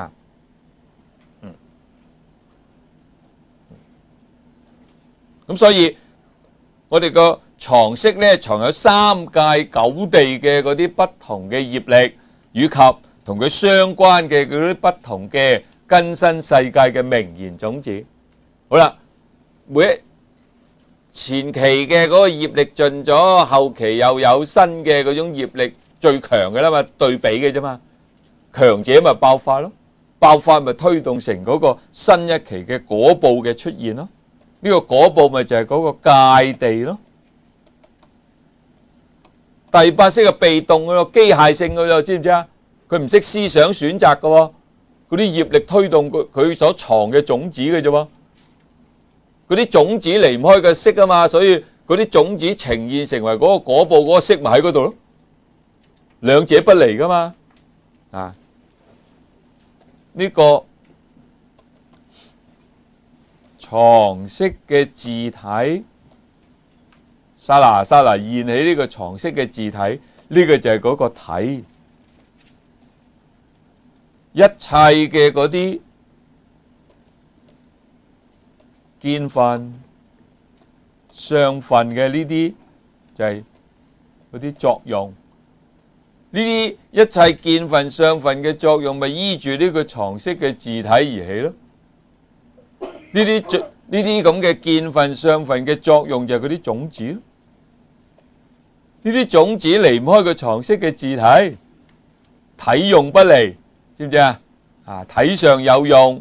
咁所以我哋個藏識咧藏有三界九地嘅嗰啲不同嘅業力，以及同佢相關嘅嗰啲不同嘅根身世界嘅名言種子。好啦，每一前期嘅嗰個業力盡咗，後期又有新嘅嗰種業力最強嘅啦嘛，對比嘅啫嘛，強者咪爆發咯，爆發咪推動成嗰個新一期嘅果報嘅出現咯。呢個果報咪就係嗰個界地咯。第八識係被動嘅咯，機械性嘅咯，知唔知啊？佢唔識思想選擇嘅喎，嗰啲業力推動佢所藏嘅種子嘅啫喎。嗰啲種子離唔開個識啊嘛，所以嗰啲種子呈現成為嗰個果報嗰個識咪喺嗰度咯，兩者不離噶嘛。呢個藏識嘅自體，剎那剎那現起呢個藏識嘅自體，呢個就係嗰個體。一切嘅嗰啲見分、相分嘅呢啲就係嗰啲作用。呢啲一切見分、相分嘅作用，咪依住呢個藏識嘅自體而起咯。呢啲咁嘅見分、相分嘅作用就係嗰啲種子咯。呢啲種子離唔開個藏識嘅自體，體用不離，知唔知啊？體上有用，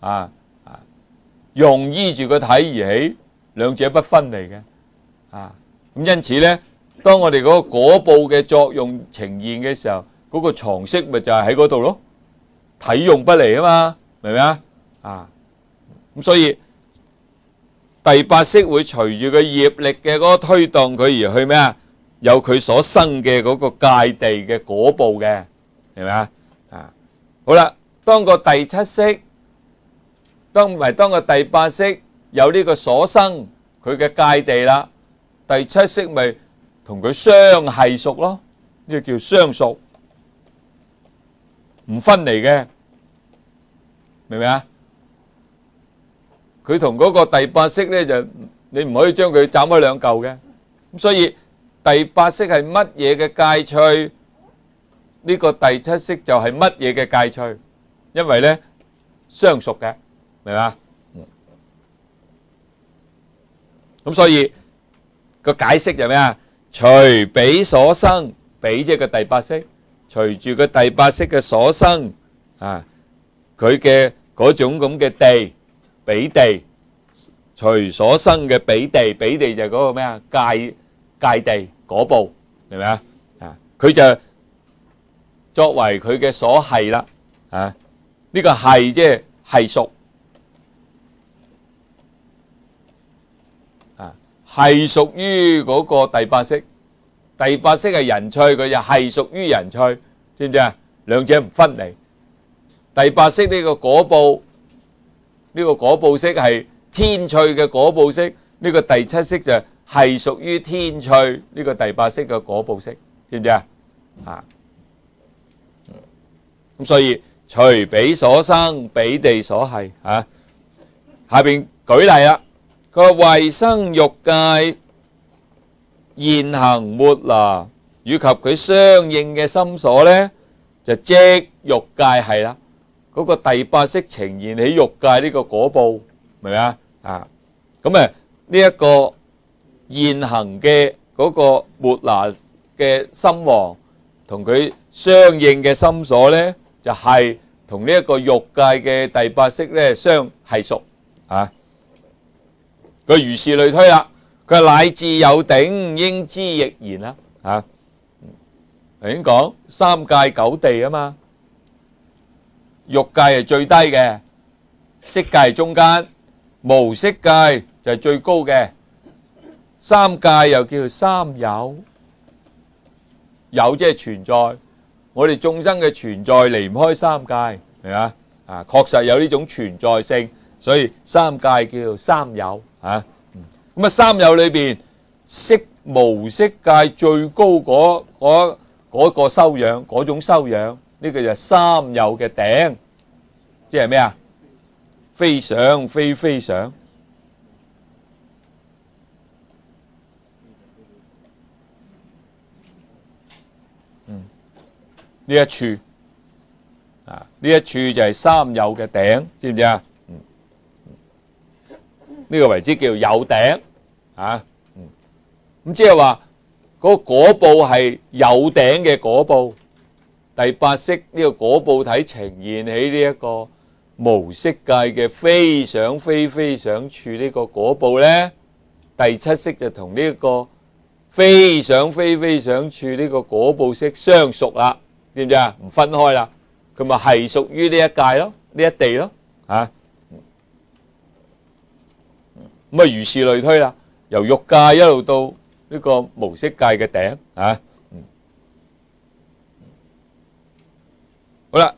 用依住個體而起，兩者不分離嘅。咁因此咧，當我哋嗰個果報嘅作用呈現嘅時候，嗰個藏識咪就係喺嗰度咯，體用不離啊嘛，明唔明啊？咁所以第八識會隨住個業力嘅嗰個推動佢而去咩啊？有佢所生嘅嗰個界地嘅果報嘅，明唔明啊？好啦，當個第七識，當個第八識有呢個所生佢嘅界地啦，第七識咪同佢相繫屬咯，呢個叫相屬，唔分離嘅，明唔明啊？佢同嗰個第八識咧就你唔可以將佢斬開兩嚿嘅，咁所以第八識係乜嘢嘅界趣？呢個第七識就係乜嘢嘅界趣？因為咧相屬嘅，明嘛？咁所以個解釋就咩啊？隨彼所生，彼即係個第八識，隨住個第八識嘅所生佢嘅嗰種咁嘅地，彼地，隨所生嘅彼地，彼地就係嗰個咩啊？界地果報，明唔明啊？佢就作為佢嘅所繫啦，呢個繫即係繫屬，係屬於嗰個第八識。第八識係人趣，佢就係屬於人趣，知唔知啊？兩者唔分離。第八識呢個果報，呢個果報識係天趣嘅果報識，呢個第七識就係屬於天趣呢個第八識嘅果報識，知唔知啊？咁所以隨彼所生，彼地所繫。下邊舉例啦， 佢話為生欲界現行末那以及佢相應嘅心所呢，就即欲界係啦。嗰個第八識呈現喺欲界呢個果報，明唔明啊？咁呢一個現行嘅嗰個末那嘅心王同佢相應嘅心所呢，就係同呢一個欲界嘅第八識呢相係屬啊。佢如是類推啦，佢乃至有頂應知亦然啦。頭先講三界九地啊嘛，欲界係最低嘅，色界係中間，無色界就係最高嘅。三界又叫做三有，有即係存在。我哋眾生嘅存在離唔開三界，係嘛？確實有呢種存在性，所以三界叫做三有。咁三有裏邊，色無色界最高嗰個修養，嗰種修養，呢個就係三有嘅頂，即係咩啊？非想非非想。呢一處呢一處就係三有嘅頂，知唔知啊？呢個為之叫有頂咁即係話嗰個果報係有頂嘅果報。第八識呢個果報體呈現喺呢一個無色界嘅非想非非想處呢個果報呢，第七識就同呢個非想非非想處呢個果報識相屬啦。知唔知啊？唔分開啦，佢咪係屬於呢一界咯，呢一地咯，咁如是類推啦，由欲界一路到呢個無色界嘅頂好啦，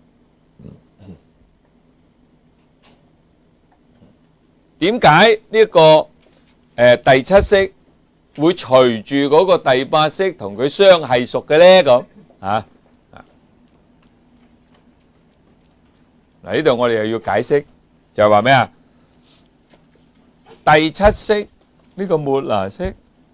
點解呢個第七識會隨住嗰個第八識同佢相係屬嘅咧？咁呢度我哋又要解釋，就係話咩啊？第七識呢個末那識，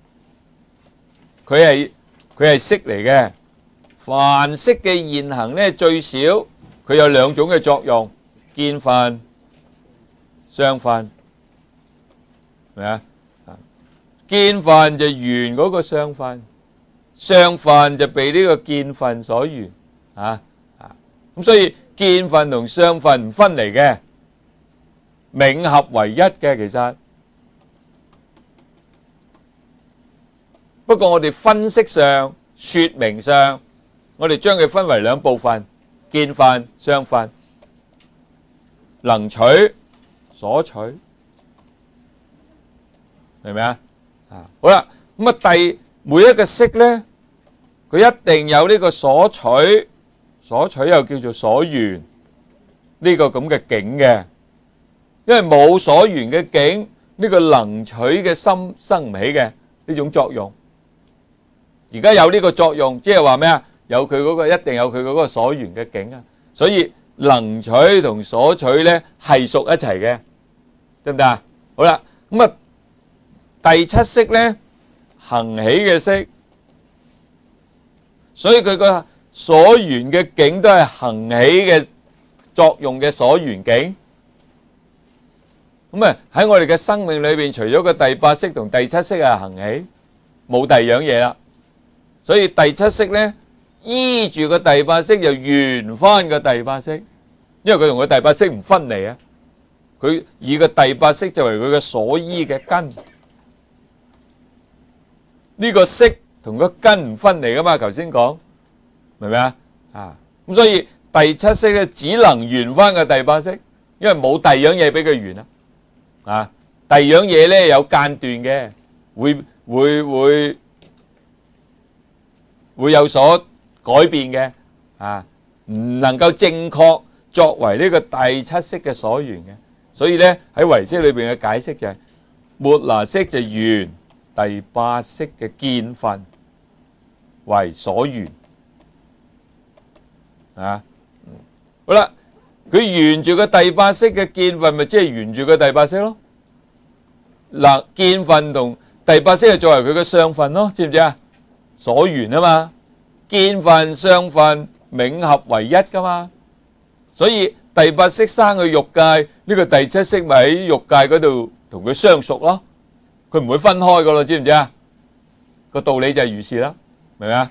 佢係識嚟嘅。凡識嘅現行呢，最少佢有兩種嘅作用：見分、相分，係咪啊？見分就緣嗰個相分，相分就被呢個見分所緣咁所以見分同相分唔分離嘅，冥合為一嘅。其實不過我哋分析上、說明上，我哋將佢分為兩部分：見分、相分，能取、所取，明唔明啊？好啦，咁每一個識咧，佢一定有呢個所取。所取又叫做所緣，呢個咁嘅境嘅，因為冇所緣嘅境，呢個能取嘅心生唔起嘅呢種作用。而家有呢個作用，即係話咩啊？有佢嗰個一定有佢嗰個所緣嘅境啊，所以能取同所取咧係屬一齊嘅，得唔得啊？好啦，咁第七識咧行起嘅識，所以佢個所緣嘅境都係行起嘅作用嘅所緣境。咁喺我哋嘅生命裏邊，除咗個第八識同第七識係行起，冇第二樣嘢啦。所以第七識咧依住個第八識就緣翻個第八識，因為佢同個第八識唔分離啊。佢以個第八識作為佢嘅所依嘅根，呢個識同個根唔分離噶嘛。頭先講。明唔明啊？咁所以第七識咧只能緣翻個第八識，因為冇第二樣嘢俾佢緣啦。第二樣嘢咧有間斷嘅，會有所改變嘅，唔能夠正確作為呢個第七識嘅所緣嘅。所以咧喺唯識裏邊嘅解釋就係末那識就緣第八識嘅見分為所緣。好啦，佢沿住個第八識嘅見分，咪即係沿住個第八識咯。 嗱，見分同第八識係作為佢嘅相分咯，知唔知啊？所緣啊嘛，見分相分冥合為一噶嘛，所以第八識生嘅欲界，呢個第七識咪喺欲界嗰度同佢相屬咯，佢唔會分開噶咯，知唔知啊？個道理就係如是啦，明唔明啊？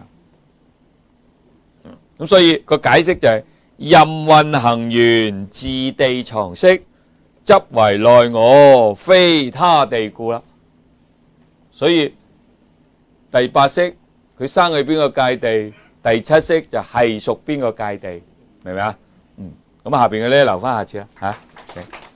咁所以個解釋就係任運行緣自地藏識，執為內我，非他地故啦。所以第八識佢生去邊個界地，第七識就係屬邊個界地，明唔明啊？咁下邊嘅咧留翻下次啦嚇。